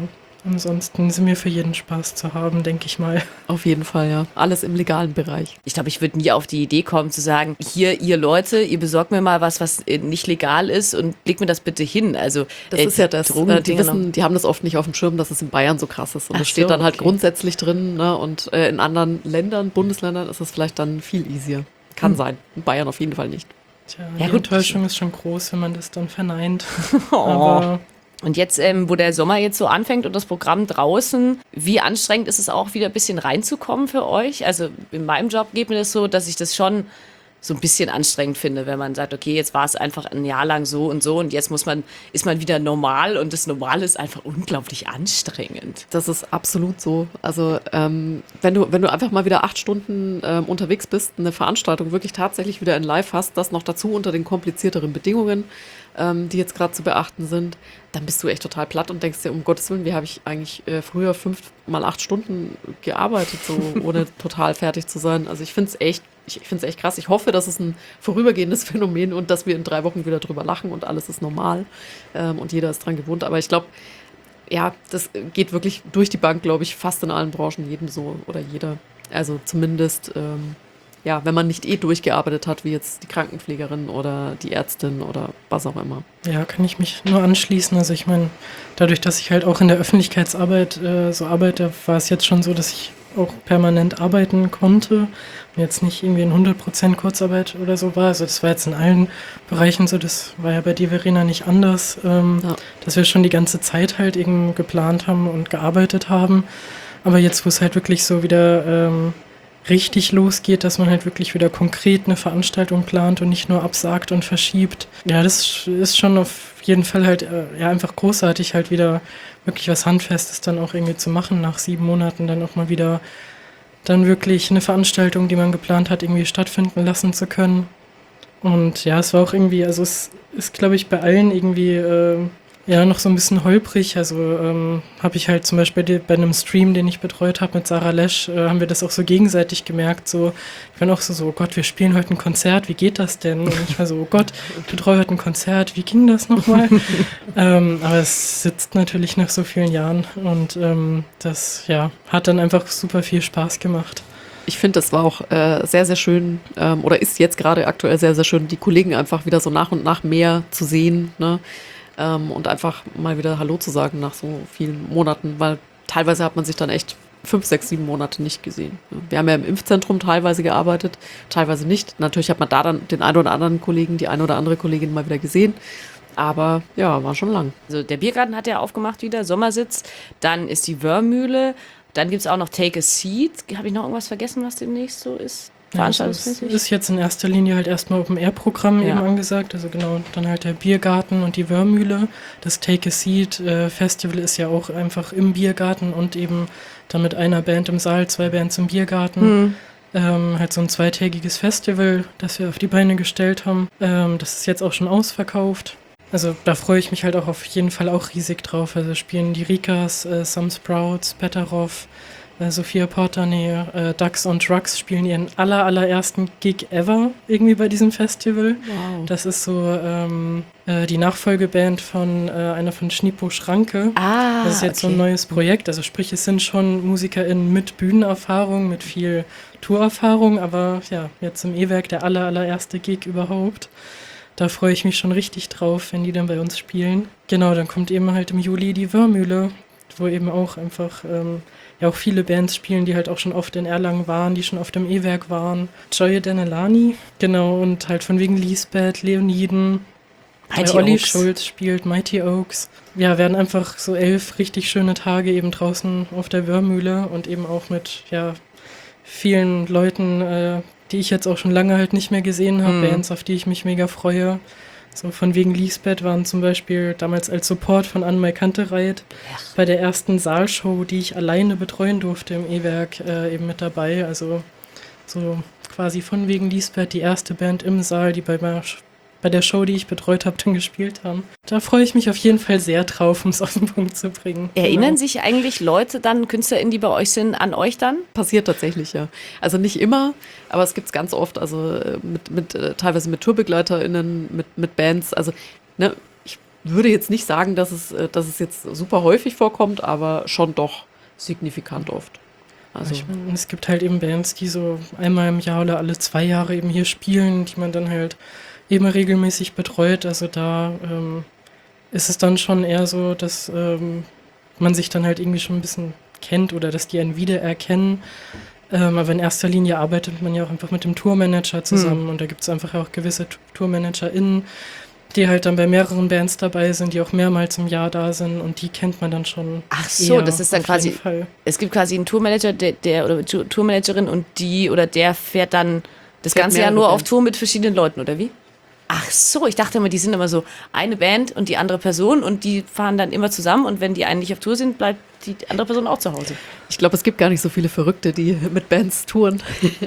ansonsten sind wir für jeden Spaß zu haben, denke ich mal. Auf jeden Fall, ja. Alles im legalen Bereich. Ich glaube, ich würde nie auf die Idee kommen zu sagen, hier, ihr Leute, ihr besorgt mir mal was, was äh, nicht legal ist und legt mir das bitte hin. Also Das äh, ist ja das. Drogen, Äh, die, Dinge wissen, die haben das oft nicht auf dem Schirm, dass es in Bayern so krass ist. Und Ach das steht so, dann halt okay. grundsätzlich drin. Ne? Und äh, in anderen Ländern, Bundesländern, ist es vielleicht dann viel easier. Kann Hm. sein. In Bayern auf jeden Fall nicht. Tja, Ja, die gut. Enttäuschung ist schon groß, wenn man das dann verneint. Oh. Aber Und jetzt, ähm, wo der Sommer jetzt so anfängt und das Programm draußen, wie anstrengend ist es auch wieder ein bisschen reinzukommen für euch? Also in meinem Job geht mir das so, dass ich das schon so ein bisschen anstrengend finde, wenn man sagt, okay, jetzt war es einfach ein Jahr lang so und so und jetzt muss man, ist man wieder normal und das Normale ist einfach unglaublich anstrengend. Das ist absolut so. Also ähm, wenn du wenn du einfach mal wieder acht Stunden ähm, unterwegs bist, eine Veranstaltung wirklich tatsächlich wieder in Live hast, das noch dazu unter den komplizierteren Bedingungen, ähm, die jetzt gerade zu beachten sind, dann bist du echt total platt und denkst dir, um Gottes Willen, wie habe ich eigentlich äh, früher fünf mal acht Stunden gearbeitet, so ohne total fertig zu sein. Also ich finde es echt, ich finde es echt krass. Ich hoffe, das ist ein vorübergehendes Phänomen und dass wir in drei Wochen wieder drüber lachen und alles ist normal ähm, und jeder ist dran gewohnt. Aber ich glaube, ja, das geht wirklich durch die Bank, glaube ich, fast in allen Branchen, jedem so oder jeder. Also zumindest, ähm, ja, wenn man nicht eh durchgearbeitet hat, wie jetzt die Krankenpflegerin oder die Ärztin oder was auch immer. ja, kann ich mich nur anschließen. Also ich meine, dadurch, dass ich halt auch in der Öffentlichkeitsarbeit äh, so arbeite, war es jetzt schon so, dass ich auch permanent arbeiten konnte und jetzt nicht irgendwie in hundert Prozent Kurzarbeit oder so war. Also das war jetzt in allen Bereichen so, das war ja bei dir, Verena, nicht anders, ähm, Ja. dass wir schon die ganze Zeit halt eben geplant haben und gearbeitet haben. Aber jetzt, wo es halt wirklich so wieder ähm, richtig losgeht, dass man halt wirklich wieder konkret eine Veranstaltung plant und nicht nur absagt und verschiebt. Ja, das ist schon auf jeden Fall halt äh, ja einfach großartig, halt wieder wirklich was Handfestes dann auch irgendwie zu machen, nach sieben Monaten dann auch mal wieder dann wirklich eine Veranstaltung, die man geplant hat, irgendwie stattfinden lassen zu können. Und ja, es war auch irgendwie, also es ist, glaube ich, bei allen irgendwie äh, ja noch so ein bisschen holprig. Also ähm, habe ich halt zum Beispiel die, bei einem Stream, den ich betreut habe mit Sarah Lesch, äh, haben wir das auch so gegenseitig gemerkt. So, ich war auch so, so, oh Gott, wir spielen heute ein Konzert, wie geht das denn? Und ich war so, oh Gott, ich betreue heute ein Konzert, wie ging das nochmal? ähm, aber es sitzt natürlich nach so vielen Jahren und ähm, das ja hat dann einfach super viel Spaß gemacht. Ich finde, das war auch äh, sehr, sehr schön ähm, oder ist jetzt gerade aktuell sehr, sehr schön, die Kollegen einfach wieder so nach und nach mehr zu sehen, ne? Ähm, und einfach mal wieder Hallo zu sagen nach so vielen Monaten, weil teilweise hat man sich dann echt fünf, sechs, sieben Monate nicht gesehen. Ne? Wir haben ja im Impfzentrum teilweise gearbeitet, teilweise nicht. Natürlich hat man da dann den einen oder anderen Kollegen, die eine oder andere Kollegin mal wieder gesehen. Aber ja, war schon lang. Also der Biergarten hat ja aufgemacht wieder, Sommersitz, dann ist die Wörmühle, dann gibt es auch noch Take a Seat. Habe ich noch irgendwas vergessen, was demnächst so ist? Ja, also es Veranstaltungsmäßig? ist jetzt in erster Linie halt erstmal Open-Air-Programm Ja. eben angesagt. Also genau, dann halt der Biergarten und die Wörmühle. Das Take a Seat äh, Festival ist ja auch einfach im Biergarten und eben dann mit einer Band im Saal, zwei Bands im Biergarten. Hm. Ähm, halt so ein zweitägiges Festival, das wir auf die Beine gestellt haben. Ähm, das ist jetzt auch schon ausverkauft. Also da freue ich mich halt auch auf jeden Fall auch riesig drauf. Also spielen die Rikas, äh, Some Sprouts, Petterov, äh, Sophia Portany, äh, Ducks on Drugs spielen ihren aller, allerersten Gig ever irgendwie bei diesem Festival. Wow. Das ist so ähm, äh, die Nachfolgeband von äh, einer von Schnipo Schranke. Ah, Das ist jetzt so ein okay. neues Projekt. Also sprich, es sind schon MusikerInnen mit Bühnenerfahrung, mit viel Tourerfahrung, aber ja, jetzt im E-Werk der aller, allererste Gig überhaupt. Da freue ich mich schon richtig drauf, wenn die dann bei uns spielen. Genau, dann kommt eben halt im Juli die Wörmühle, wo eben auch einfach ähm, ja auch viele Bands spielen, die halt auch schon oft in Erlangen waren, die schon oft im E-Werk waren. Joy Denelani, genau, und halt von wegen Lisbeth, Leoniden, Mighty äh, Olli Oaks. Schulz spielt Mighty Oaks. Ja, werden einfach so elf richtig schöne Tage eben draußen auf der Wörmühle und eben auch mit ja vielen Leuten, äh, die ich jetzt auch schon lange halt nicht mehr gesehen habe, Mhm. Bands, auf die ich mich mega freue. So von wegen Lisbeth waren zum Beispiel damals als Support von Anne-Mai Kantereit bei der ersten Saalshow, die ich alleine betreuen durfte im E-Werk, äh, eben mit dabei. Also so quasi von wegen Lisbeth die erste Band im Saal, die bei, mir, bei der Show, die ich betreut habe, dann gespielt haben. Da freue ich mich auf jeden Fall sehr drauf, um es auf den Punkt zu bringen. Erinnern Genau. sich eigentlich Leute dann, KünstlerInnen, die bei euch sind, an euch dann? Passiert tatsächlich, ja. Also nicht immer, aber es gibt es ganz oft, also äh, mit, mit äh, teilweise mit TourbegleiterInnen, mit, mit Bands. Also ne, ich würde jetzt nicht sagen, dass es, äh, dass es jetzt super häufig vorkommt, aber schon doch signifikant oft. Also Ich meine, es gibt halt eben Bands, die so einmal im Jahr oder alle zwei Jahre eben hier spielen, die man dann halt eben regelmäßig betreut. Also da ähm, ist es dann schon eher so, dass ähm, man sich dann halt irgendwie schon ein bisschen kennt oder dass die einen wiedererkennen. Ähm, aber in erster Linie arbeitet man ja auch einfach mit dem Tourmanager zusammen und da gibt es einfach auch gewisse T- TourmanagerInnen, die halt dann bei mehreren Bands dabei sind, die auch mehrmals im Jahr da sind und die kennt man dann schon. Ach so, eher, das ist dann auf quasi, jeden Fall. es gibt quasi einen Tourmanager, der, der oder Tour- Tourmanagerin und die oder der fährt dann das Fährt ganze Jahr mehrere nur auf Bands. Tour mit verschiedenen Leuten, oder wie? Ach so, ich dachte immer, die sind immer so eine Band und die andere Person und die fahren dann immer zusammen und wenn die einen nicht auf Tour sind, bleibt die andere Person auch zu Hause. ich glaube, es gibt gar nicht so viele Verrückte, die mit Bands touren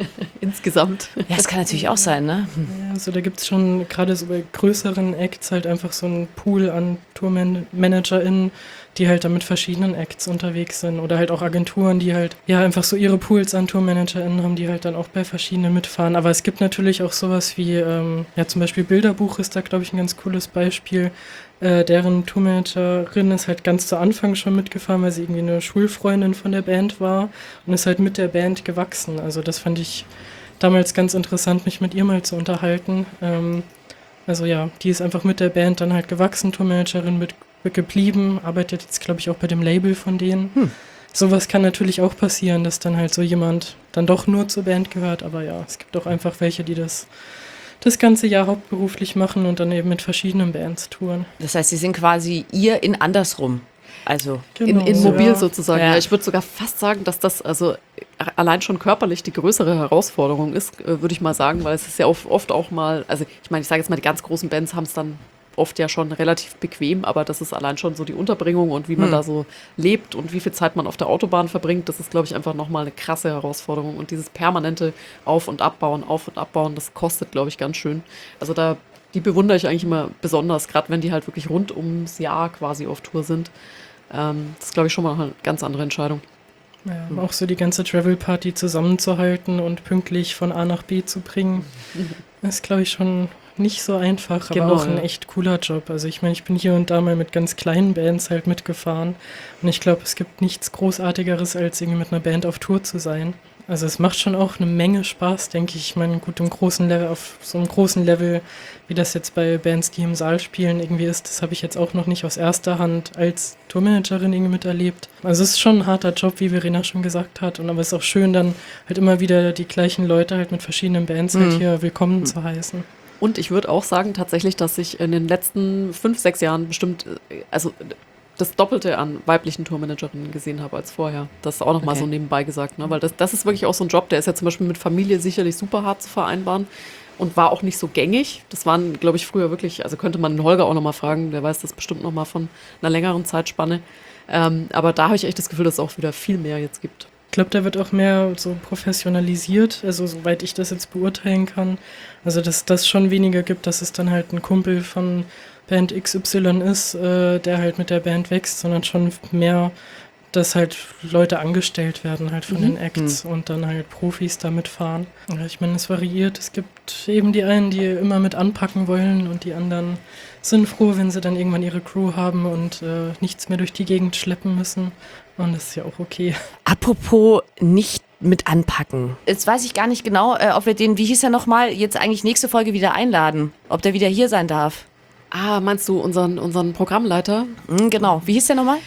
insgesamt. Ja, das kann natürlich auch sein, ne? Ja, also da gibt es schon gerade so bei größeren Acts halt einfach so einen Pool an TourmanagerInnen, die halt dann mit verschiedenen Acts unterwegs sind oder halt auch Agenturen, die halt ja einfach so ihre Pools an TourmanagerInnen haben, die halt dann auch bei verschiedenen mitfahren. Aber es gibt natürlich auch sowas wie, ähm, ja zum Beispiel Bilderbuch ist da glaube ich ein ganz cooles Beispiel. Äh, deren Tourmanagerin ist halt ganz zu Anfang schon mitgefahren, weil sie irgendwie eine Schulfreundin von der Band war und ist halt mit der Band gewachsen. Also das fand ich damals ganz interessant, mich mit ihr mal zu unterhalten. Ähm, also ja, die ist einfach mit der Band dann halt gewachsen, Tourmanagerin mit geblieben, arbeitet jetzt glaube ich auch bei dem Label von denen. Hm. Sowas kann natürlich auch passieren, dass dann halt so jemand dann doch nur zur Band gehört, aber ja, es gibt auch einfach welche, die das das ganze Jahr hauptberuflich machen und dann eben mit verschiedenen Bands touren. Das heißt, sie sind quasi ihr in andersrum. Also, In, in Genau, mobil ja. sozusagen. Ja. Ja. Ich würde sogar fast sagen, dass das also allein schon körperlich die größere Herausforderung ist, äh, würde ich mal sagen, weil es ist ja oft, oft auch mal, also ich meine, ich sage jetzt mal, die ganz großen Bands haben es dann oft ja schon relativ bequem, aber das ist allein schon so die Unterbringung und wie man Hm. da so lebt und wie viel Zeit man auf der Autobahn verbringt, das ist, glaube ich, einfach nochmal eine krasse Herausforderung. Und dieses permanente Auf- und Abbauen, Auf- und Abbauen, das kostet, glaube ich, ganz schön. Also da, die bewundere ich eigentlich immer besonders, gerade wenn die halt wirklich rund ums Jahr quasi auf Tour sind. Ähm, das ist, glaube ich, schon mal eine ganz andere Entscheidung. Ja, auch so die ganze Travel-Party zusammenzuhalten und pünktlich von A nach B zu bringen, ist, glaube ich, schon nicht so einfach, aber Genau, auch ein ja. echt cooler Job. Also ich meine, ich bin hier und da mal mit ganz kleinen Bands halt mitgefahren und ich glaube, es gibt nichts Großartigeres, als irgendwie mit einer Band auf Tour zu sein. Also es macht schon auch eine Menge Spaß, denke ich. Ich meine, gut, im großen Level, auf so einem großen Level, wie das jetzt bei Bands, die im Saal spielen, irgendwie ist, das habe ich jetzt auch noch nicht aus erster Hand als Tourmanagerin irgendwie miterlebt. Also es ist schon ein harter Job, wie Verena schon gesagt hat. Und aber es ist auch schön, dann halt immer wieder die gleichen Leute halt mit verschiedenen Bands halt Mhm. hier willkommen zu heißen. Und ich würde auch sagen, tatsächlich, dass ich in den letzten fünf, sechs Jahren bestimmt, äh, also äh, das Doppelte an weiblichen Tourmanagerinnen gesehen habe als vorher. Das ist auch nochmal Okay. so nebenbei gesagt, ne? Weil das, das ist wirklich auch so ein Job, der ist ja zum Beispiel mit Familie sicherlich super hart zu vereinbaren und war auch nicht so gängig. Das waren, glaube ich, früher wirklich, also könnte man den Holger auch nochmal fragen, der weiß das bestimmt nochmal von einer längeren Zeitspanne. Ähm, aber da habe ich echt das Gefühl, dass es auch wieder viel mehr jetzt gibt. Ich glaube, da wird auch mehr so professionalisiert, also soweit ich das jetzt beurteilen kann. Also, dass das schon weniger gibt, dass es dann halt ein Kumpel von Band X Y ist, äh, der halt mit der Band wächst, sondern schon mehr, dass halt Leute angestellt werden halt von Mhm. den Acts und dann halt Profis damit fahren. Ja, ich meine, es variiert. Es gibt eben die einen, die immer mit anpacken wollen und die anderen sind froh, wenn sie dann irgendwann ihre Crew haben und äh, nichts mehr durch die Gegend schleppen müssen. Und das ist ja auch okay. apropos nicht mit anpacken. Jetzt weiß ich gar nicht genau, äh, ob wir den, wie hieß er nochmal, jetzt eigentlich nächste Folge wieder einladen. Ob der wieder hier sein darf. Ah, meinst du unseren, unseren Programmleiter? Hm, genau. Wie hieß der nochmal?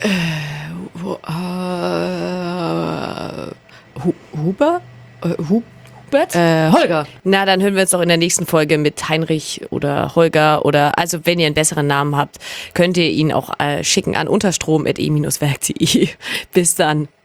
Hu- äh, Hu- Huber? Äh, Hu- Hubert? äh, Holger. Na, dann hören wir uns doch in der nächsten Folge mit Heinrich oder Holger oder, also wenn ihr einen besseren Namen habt, könnt ihr ihn auch äh, schicken an unterstrom punkt e werk punkt de. Bis dann.